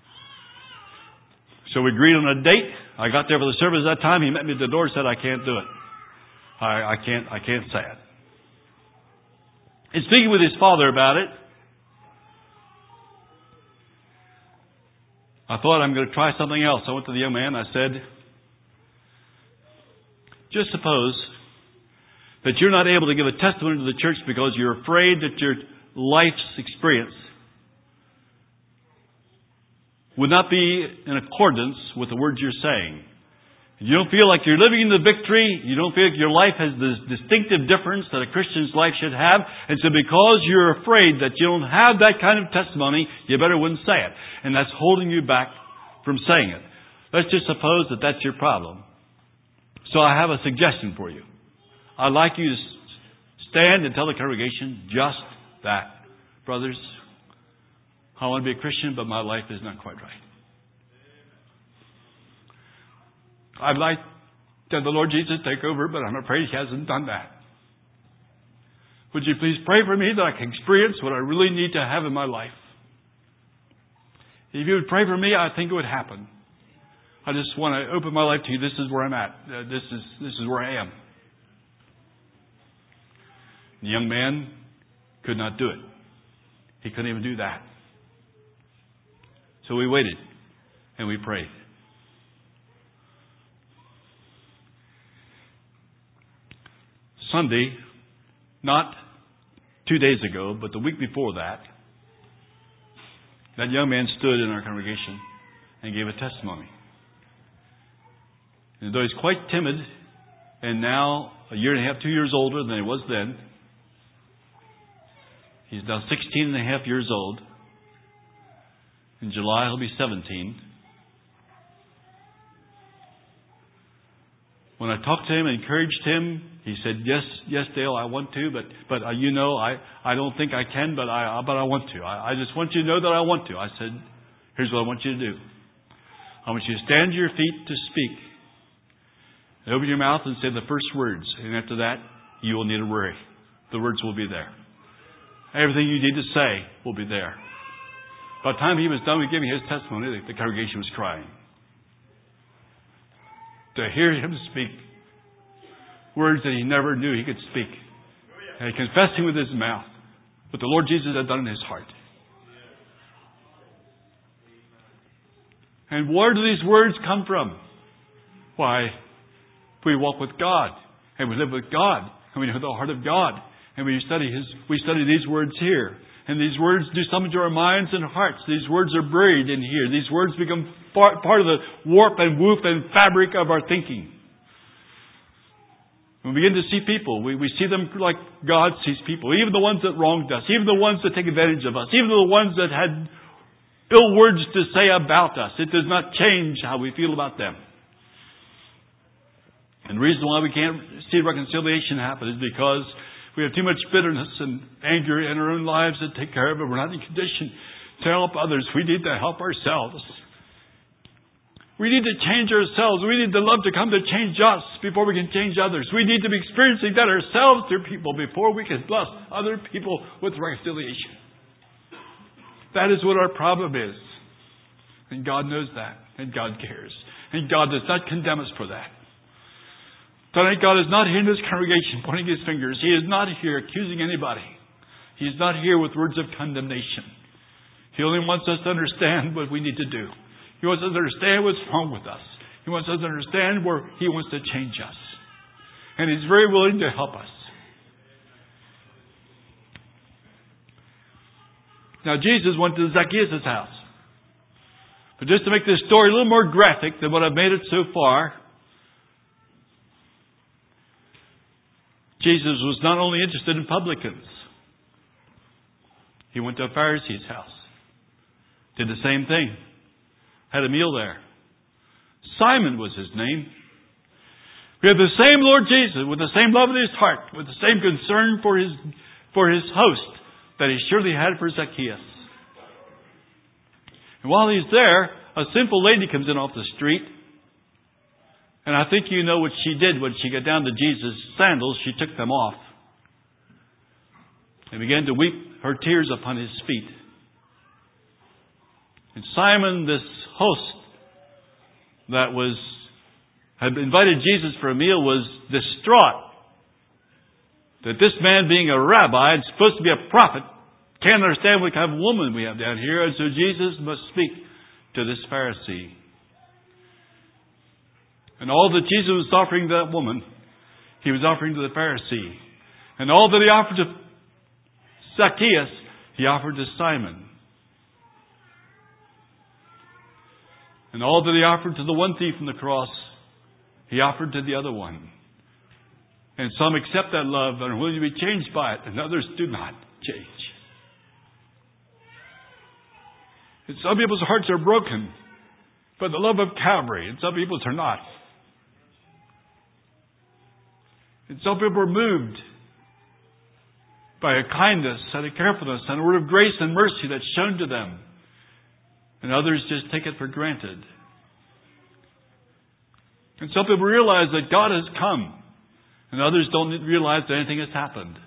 So we agreed on a date. I got there for the service that time. He met me at the door and said, I can't do it. I can't say it. And speaking with his father about it, I thought I'm going to try something else. I went to the young man. I said, just suppose that you're not able to give a testimony to the church because you're afraid that your life's experience would not be in accordance with the words you're saying. You don't feel like you're living in the victory. You don't feel like your life has this distinctive difference that a Christian's life should have. And so because you're afraid that you don't have that kind of testimony, you better wouldn't say it. And that's holding you back from saying it. Let's just suppose that that's your problem. So I have a suggestion for you. I'd like you to stand and tell the congregation just that. Brothers, I want to be a Christian, but my life is not quite right. I'd like to have the Lord Jesus take over, but I'm afraid He hasn't done that. Would you please pray for me that I can experience what I really need to have in my life? If you would pray for me, I think it would happen. I just want to open my life to you. This is where I'm at. This is where I am. The young man could not do it. He couldn't even do that. So we waited and we prayed. Sunday, not 2 days ago, but the week before that young man stood in our congregation and gave a testimony. And though he's quite timid, and now a year and a half, 2 years older than he was then, he's now 16 and a half years old. In July, he'll be 17. When I talked to him and encouraged him, he said, yes, Dale, I want to, but I don't think I can, but I want to. I just want you to know that I want to. I said, here's what I want you to do. I want you to stand to your feet to speak. And open your mouth and say the first words. And after that, you will need to worry. The words will be there. Everything you need to say will be there. By the time he was done with giving his testimony, the congregation was crying. To hear him speak words that he never knew he could speak, and confessing with his mouth what the Lord Jesus had done in his heart. And where do these words come from? Why, we walk with God, and we live with God, and we know the heart of God, and we study these words here. And these words do something to our minds and hearts. These words are buried in here. These words become part of the warp and woof and fabric of our thinking. When we begin to see people, we see them like God sees people. Even the ones that wronged us. Even the ones that take advantage of us. Even the ones that had ill words to say about us. It does not change how we feel about them. And the reason why we can't see reconciliation happen is because we have too much bitterness and anger in our own lives to take care of it. We're not in condition to help others. We need to help ourselves. We need to change ourselves. We need the love to come to change us before we can change others. We need to be experiencing that ourselves through people before we can bless other people with reconciliation. That is what our problem is. And God knows that. And God cares. And God does not condemn us for that. Tonight, God is not here in this congregation pointing His fingers. He is not here accusing anybody. He is not here with words of condemnation. He only wants us to understand what we need to do. He wants us to understand what's wrong with us. He wants us to understand where He wants to change us. And He's very willing to help us. Now, Jesus went to Zacchaeus' house. But just to make this story a little more graphic than what I've made it so far, Jesus was not only interested in publicans. He went to a Pharisee's house. Did the same thing. Had a meal there. Simon was his name. We have the same Lord Jesus with the same love in His heart, with the same concern for his host that He surely had for Zacchaeus. And while He's there, a simple lady comes in off the street. And I think you know what she did when she got down to Jesus' sandals. She took them off and began to weep her tears upon His feet. And Simon, this host that had invited Jesus for a meal, was distraught that this man, being a rabbi and supposed to be a prophet, can't understand what kind of woman we have down here. And so Jesus must speak to this Pharisee. And all that Jesus was offering to that woman, He was offering to the Pharisee. And all that He offered to Zacchaeus, He offered to Simon. And all that He offered to the one thief on the cross, He offered to the other one. And some accept that love and are willing to be changed by it, and others do not change. And some people's hearts are broken. by the love of Calvary, and some people are not. And some people are moved by a kindness and a carefulness and a word of grace and mercy that's shown to them. And others just take it for granted. And some people realize that God has come. And others don't realize that anything has happened.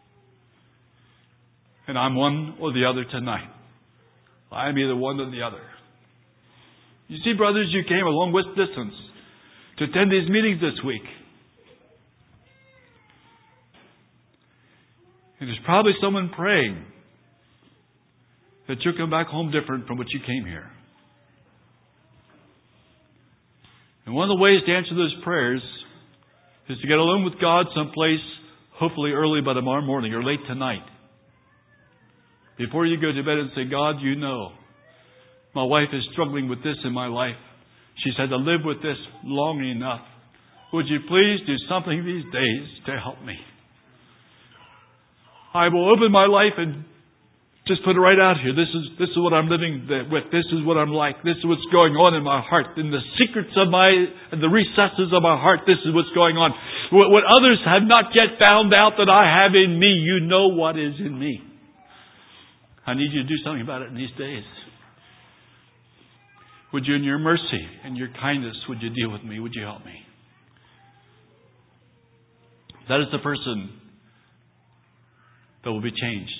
And I'm one or the other tonight. I am either one or the other. You see, brothers, you came a long distance to attend these meetings this week. And there's probably someone praying that you'll come back home different from what you came here. And one of the ways to answer those prayers is to get alone with God someplace, hopefully early by tomorrow morning or late tonight. Before you go to bed and say, God, you know, my wife is struggling with this in my life. She's had to live with this long enough. Would you please do something these days to help me? I will open my life and just put it right out here. This is what I'm living with. This is what I'm like. This is what's going on in my heart. In the secrets of the recesses of my heart, this is what's going on. What others have not yet found out that I have in me, you know what is in me. I need you to do something about it in these days. Would you, in your mercy and your kindness, would you deal with me? Would you help me? That is the person that will be changed.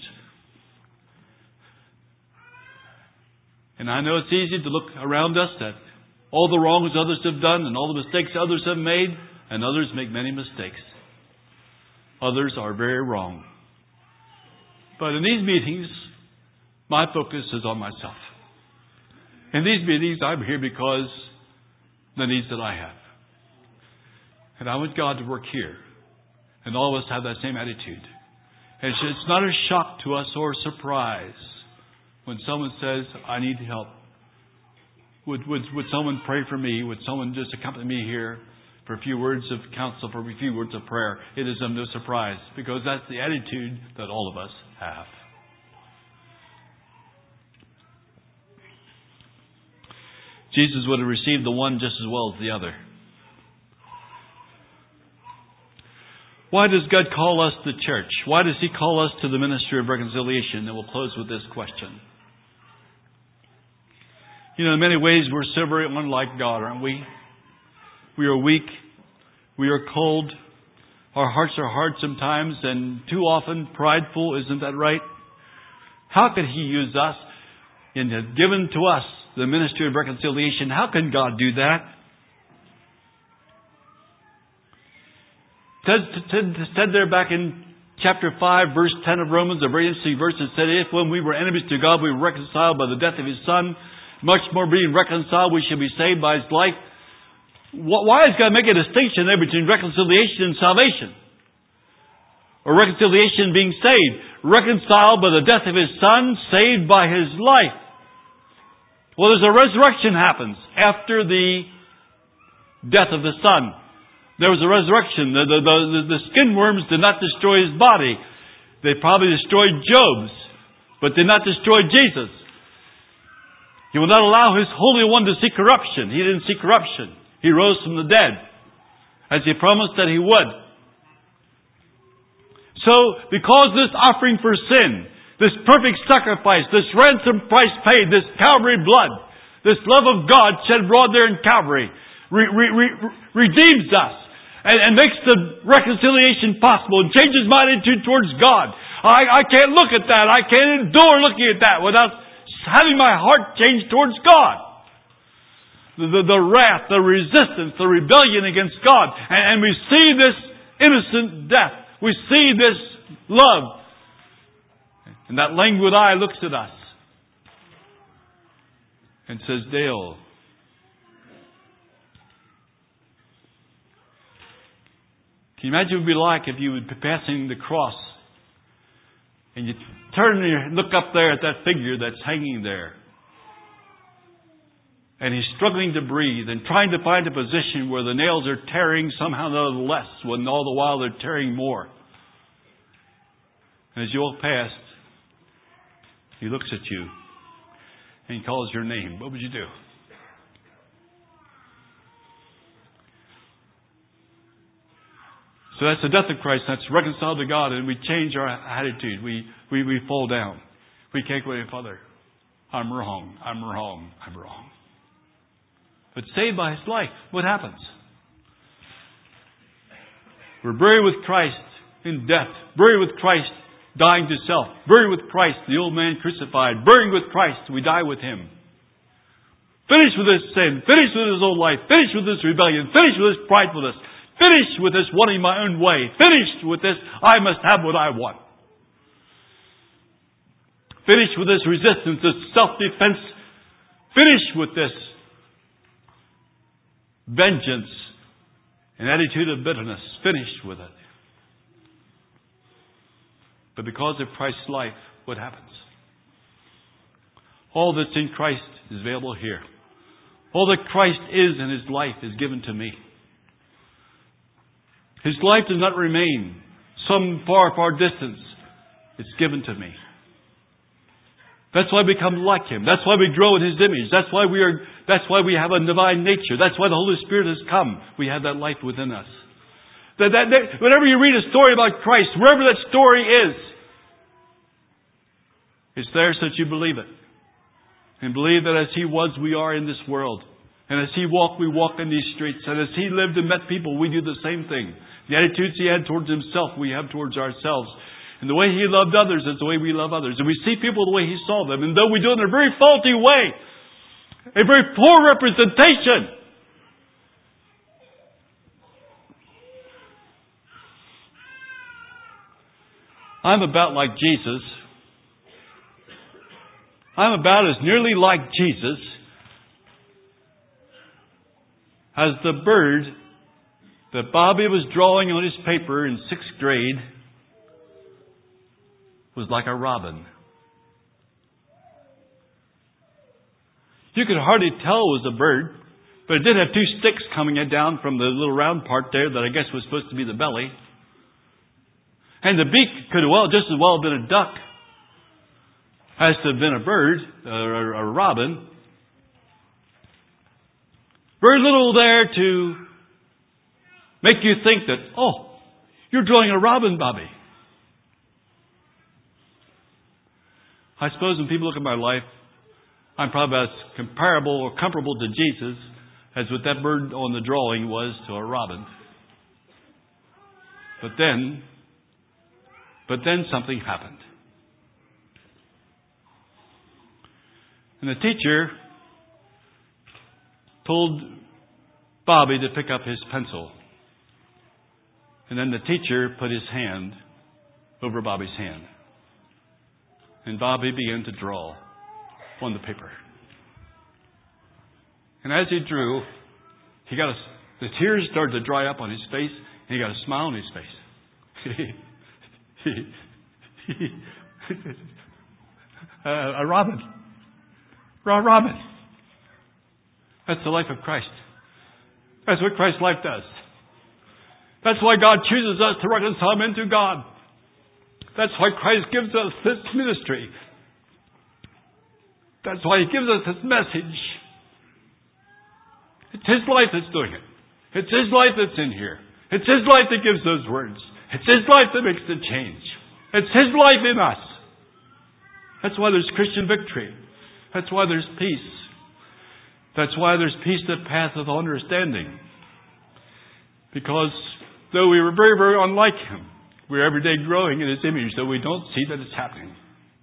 And I know it's easy to look around us at all the wrongs others have done and all the mistakes others have made, and others make many mistakes. Others are very wrong. But in these meetings, my focus is on myself. In these meetings, I'm here because the needs that I have. And I want God to work here. And all of us have that same attitude. And it's not a shock to us or a surprise when someone says, I need help. Would someone pray for me? Would someone just accompany me here for a few words of counsel, for a few words of prayer? It is of no surprise, because that's the attitude that all of us have. Jesus would have received the one just as well as the other. Why does God call us the church? Why does He call us to the ministry of reconciliation? And we'll close with this question. You know, in many ways, we're so very unlike God, aren't we? We are weak. We are cold. Our hearts are hard sometimes, and too often prideful. Isn't that right? How could He use us and have given to us the ministry of reconciliation? How can God do that? Said there back in chapter 5, verse 10 of Romans, a very interesting verse that said, if when we were enemies to God, we were reconciled by the death of His Son, much more being reconciled, we shall be saved by His life. Why is God making a distinction there between reconciliation and salvation? Or reconciliation being saved? Reconciled by the death of His Son, saved by His life. Well, there's a resurrection happens after the death of the Son. There was a resurrection. The skin worms did not destroy His body. They probably destroyed Job's, but did not destroy Jesus. He will not allow His Holy One to see corruption. He didn't see corruption. He rose from the dead, as He promised that He would. So, because this offering for sin, this perfect sacrifice, this ransom price paid, this Calvary blood, this love of God shed abroad there in Calvary, redeems us and makes the reconciliation possible and changes my attitude towards God. I can't look at that. I can't endure looking at that without having my heart changed towards God. The wrath, the resistance, the rebellion against God. And we see this innocent death. We see this love. And that languid eye looks at us and says, Dale, can you imagine what it would be like if you would be passing the cross and you turn and look up there at that figure that's hanging there, and he's struggling to breathe and trying to find a position where the nails are tearing somehow less, when all the while they're tearing more. And as you walk past, He looks at you and He calls your name. What would you do? So that's the death of Christ. That's reconciled to God, and we change our attitude. We fall down. We can't go any further. I'm wrong. I'm wrong. I'm wrong. But saved by His life, what happens? We're buried with Christ in death. Buried with Christ, dying to self. Buried with Christ, the old man crucified. Buried with Christ, we die with Him. Finished with this sin. Finished with this old life. Finished with this rebellion. Finished with this pridefulness. Finished with this wanting my own way. Finished with this, I must have what I want. Finished with this resistance, this self-defense. Finished with this vengeance, an attitude of bitterness. Finished with it. But because of Christ's life, what happens? All that's in Christ is available here. All that Christ is in His life is given to me. His life does not remain some far, far distance. It's given to me. That's why we become like Him. That's why we grow in His image. That's why we have a divine nature. That's why the Holy Spirit has come. We have that life within us. Whenever you read a story about Christ, wherever that story is, it's there so that you believe it. And believe that as He was, we are in this world. And as He walked, we walk in these streets. And as He lived and met people, we do the same thing. The attitudes He had towards Himself, we have towards ourselves. And the way He loved others is the way we love others. And we see people the way He saw them. And though we do it in a very faulty way, a very poor representation, I'm about like Jesus. I'm about as nearly like Jesus as the bird that Bobby was drawing on his paper in 6th grade was like a robin. You could hardly tell it was a bird, but it did have 2 sticks coming down from the little round part there that I guess was supposed to be the belly. And the beak could just as well have been a duck as to have been a bird, or a robin. Very little there to make you think that, oh, you're drawing a robin, Bobby. I suppose when people look at my life, I'm probably as comparable or comparable to Jesus as what that bird on the drawing was to a robin. But then something happened. And the teacher told Bobby to pick up his pencil. And then the teacher put his hand over Bobby's hand. And Bobby began to draw on the paper. And as he drew, the tears started to dry up on his face, and he got a smile on his face. A robin. Robin. That's the life of Christ. That's what Christ's life does. That's why God chooses us to reconcile men to God. That's why Christ gives us this ministry. That's why He gives us this message. It's His life that's doing it. It's His life that's in here. It's His life that gives those words. It's His life that makes the change. It's His life in us. That's why there's Christian victory. That's why there's peace. That's why there's peace that passeth understanding. Because though we were very, very unlike Him, we're every day growing in His image, though we don't see that it's happening.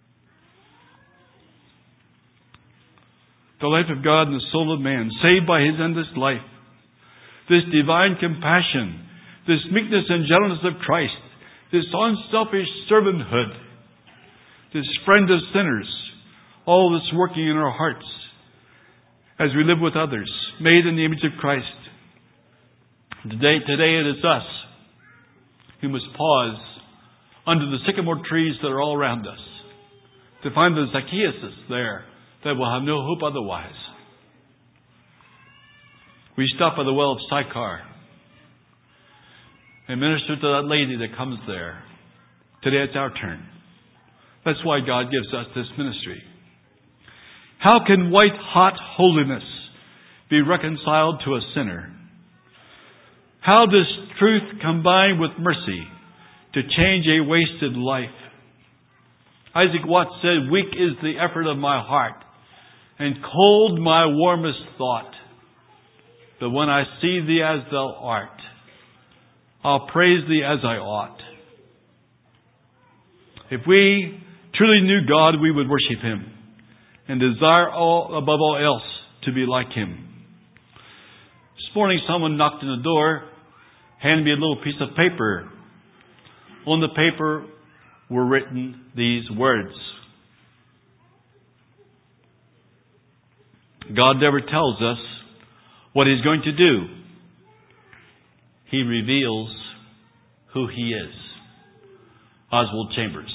The life of God in the soul of man, saved by His endless life. This divine compassion, this meekness and gentleness of Christ, this unselfish servanthood, this friend of sinners, all this working in our hearts as we live with others, made in the image of Christ. Today it is us who must pause under the sycamore trees that are all around us to find the Zacchaeuses there that will have no hope otherwise. We stop by the well of Sychar and minister to that lady that comes there. Today it's our turn. That's why God gives us this ministry. How can white-hot holiness be reconciled to a sinner? How does truth combine with mercy to change a wasted life? Isaac Watts said, "Weak is the effort of my heart, and cold my warmest thought. But when I see Thee as Thou art, I'll praise Thee as I ought." If we truly knew God, we would worship Him and desire above all else to be like Him. This morning someone knocked on the door, handed me a little piece of paper. On the paper were written these words: God never tells us what He's going to do. He reveals who He is. Oswald Chambers.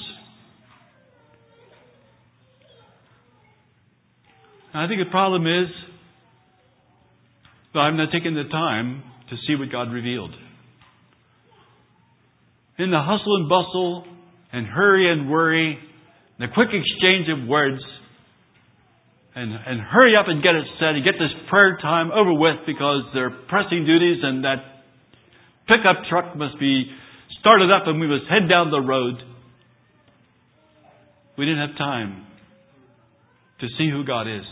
I think the problem is that I'm not taking the time to see what God revealed. In the hustle and bustle and hurry and worry, the quick exchange of words, and hurry up and get it said and get this prayer time over with because there are pressing duties and that pickup truck must be started up and we must head down the road. We didn't have time to see who God is.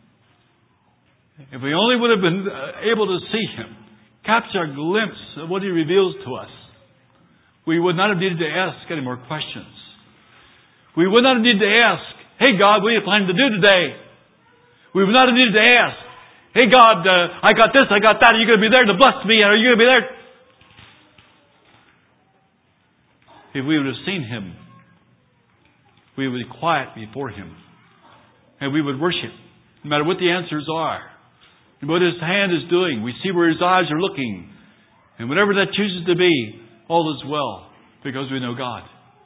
If we only would have been able to see Him, capture a glimpse of what He reveals to us, we would not have needed to ask any more questions. We would not have needed to ask, "Hey God, what are you planning to do today?" We would not have needed to ask, "Hey God, I got this, I got that. Are you going to be there to bless me? Are you going to be there?" If we would have seen Him, we would be quiet before Him. And we would worship, no matter what the answers are. And what His hand is doing. We see where His eyes are looking. And whatever that chooses to be, all is well, because we know God.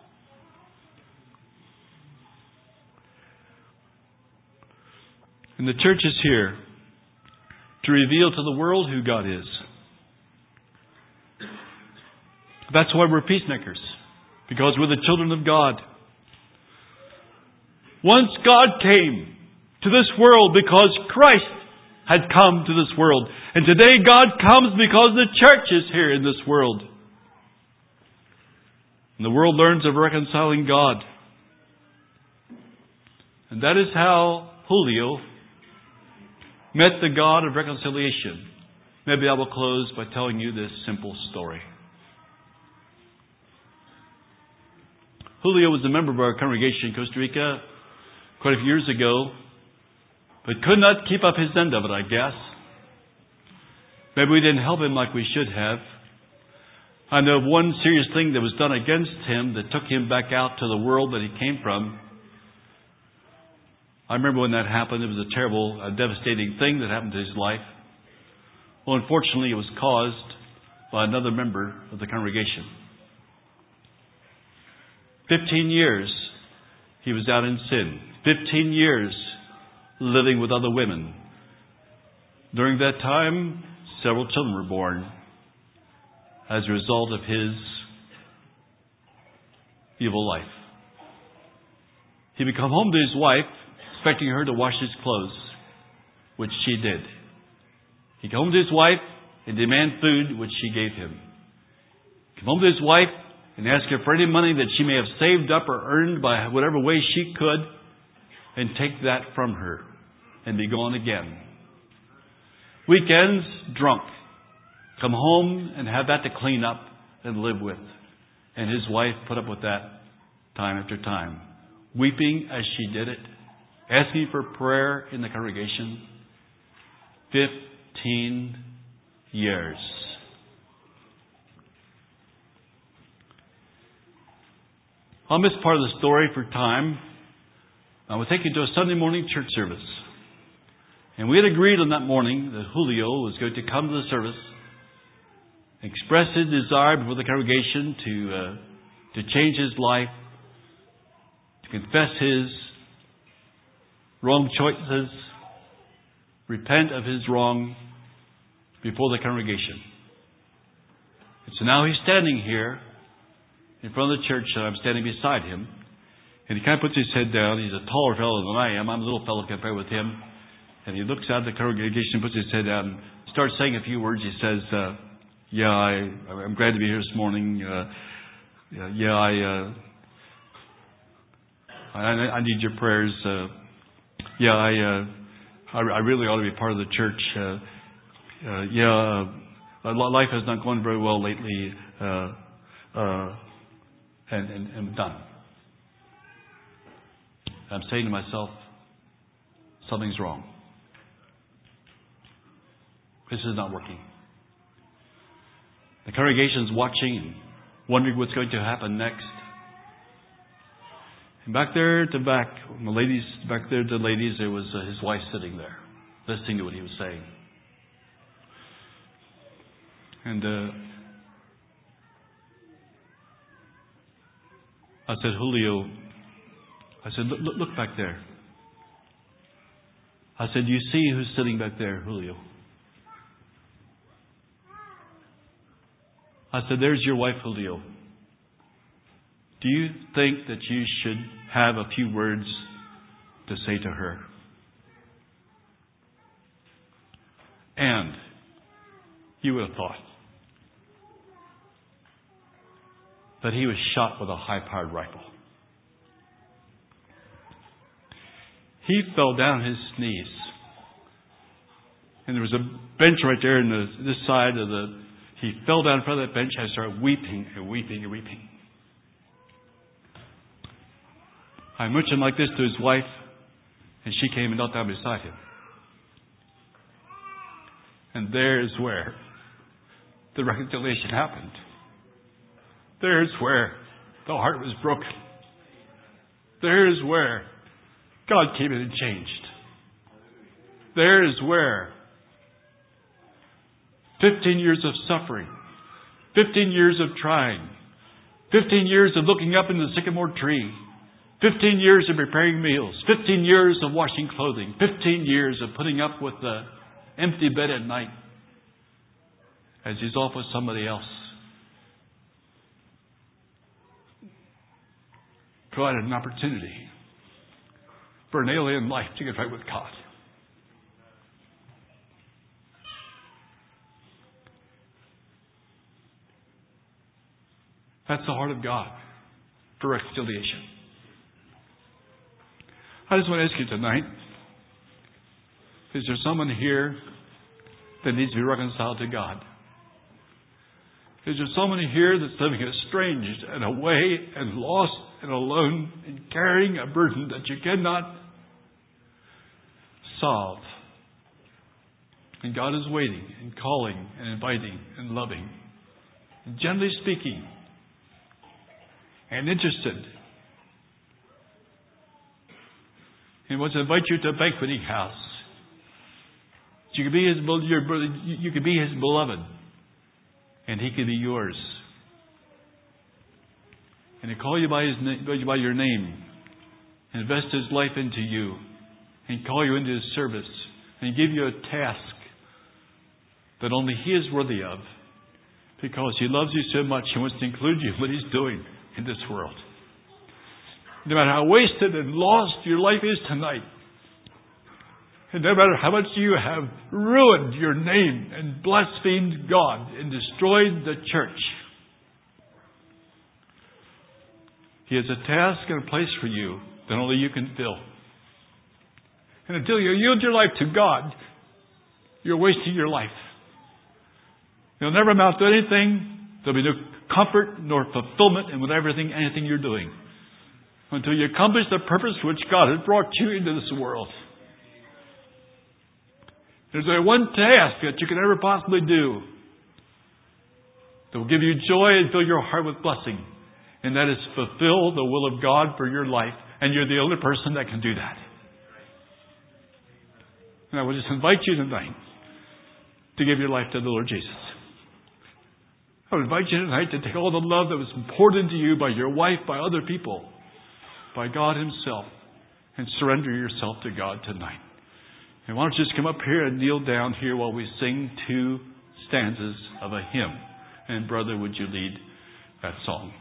And the church is here to reveal to the world who God is. That's why we're peacemakers, because we're the children of God. Once God came to this world because Christ had come to this world. And today God comes because the church is here in this world. And the world learns of reconciling God. And that is how Julio met the God of reconciliation. Maybe I will close by telling you this simple story. Julio was a member of our congregation in Costa Rica quite a few years ago, but could not keep up his end of it, I guess. Maybe we didn't help him like we should have. I know of one serious thing that was done against him that took him back out to the world that he came from. I remember when that happened. It was a terrible, devastating thing that happened to his life. Well, unfortunately, it was caused by another member of the congregation. 15 years he was out in sin. 15 years living with other women. During that time, several children were born as a result of his evil life. He would come home to his wife, expecting her to wash his clothes, which she did. He'd come home to his wife and demand food, which she gave him. He'd come home to his wife and ask her for any money that she may have saved up or earned by whatever way she could, and take that from her and be gone again. Weekends, drunk. Come home and have that to clean up and live with. And his wife put up with that time after time, weeping as she did it, asking for prayer in the congregation. 15 years. I'll miss part of the story for time. I will take you to a Sunday morning church service. And we had agreed on that morning that Julio was going to come to the service, express his desire before the congregation to change his life, to confess his wrong choices, repent of his wrong before the congregation. And so now he's standing here in front of the church, and I'm standing beside him. And he kind of puts his head down. He's a taller fellow than I am. I'm a little fellow compared with him. And he looks out at the congregation, puts his head down, and starts saying a few words. He says, I'm glad to be here this morning. I need your prayers. I really ought to be part of the church. Life has not gone very well lately, and I'm done. I'm saying to myself, something's wrong. This is not working. The congregation's watching and wondering what's going to happen next. And back there at the back, there was his wife sitting there, listening to what he was saying. And I said, Julio, look back there. I said, do you see who's sitting back there, Julio? I said, there's your wife, Julio. Do you think that you should have a few words to say to her? And you would have thought that he was shot with a high-powered rifle. He fell down his knees. And there was a bench right there in this side of he fell down in front of that bench and started weeping and weeping and weeping. I mentioned like this to his wife, and she came and knelt down beside him. And there's where the reconciliation happened. There's where the heart was broken. There's where God came in and changed. There's where 15 years of suffering, 15 years of trying, 15 years of looking up into the sycamore tree, 15 years of preparing meals, 15 years of washing clothing, 15 years of putting up with the empty bed at night as he's off with somebody else. Provided an opportunity for an alien life to get right with God. That's the heart of God for reconciliation. I just want to ask you tonight, is there someone here that needs to be reconciled to God? Is there someone here that's living estranged and away and lost and alone and carrying a burden that you cannot solve? And God is waiting and calling and inviting and loving, and gently speaking and interested. He wants to invite you to a banqueting house. You could be your brother. You could be his beloved, and he could be yours. And to call you by your name, invest his life into you, and call you into his service, and give you a task that only he is worthy of, because he loves you so much. He wants to include you in what he's doing in this world. No matter how wasted and lost your life is tonight, and no matter how much you have ruined your name and blasphemed God and destroyed the church, he has a task and a place for you that only you can fill. And until you yield your life to God, you're wasting your life. You'll never amount to anything. There'll be no comfort nor fulfillment in anything you're doing, until you accomplish the purpose for which God has brought you into this world. There's only one task that you can ever possibly do that will give you joy and fill your heart with blessing, and that is fulfill the will of God for your life, and you're the only person that can do that. And I will just invite you tonight to give your life to the Lord Jesus. I would invite you tonight to take all the love that was poured into you by your wife, by other people, by God himself, and surrender yourself to God tonight. And why don't you just come up here and kneel down here while we sing 2 stanzas of a hymn. And brother, would you lead that song?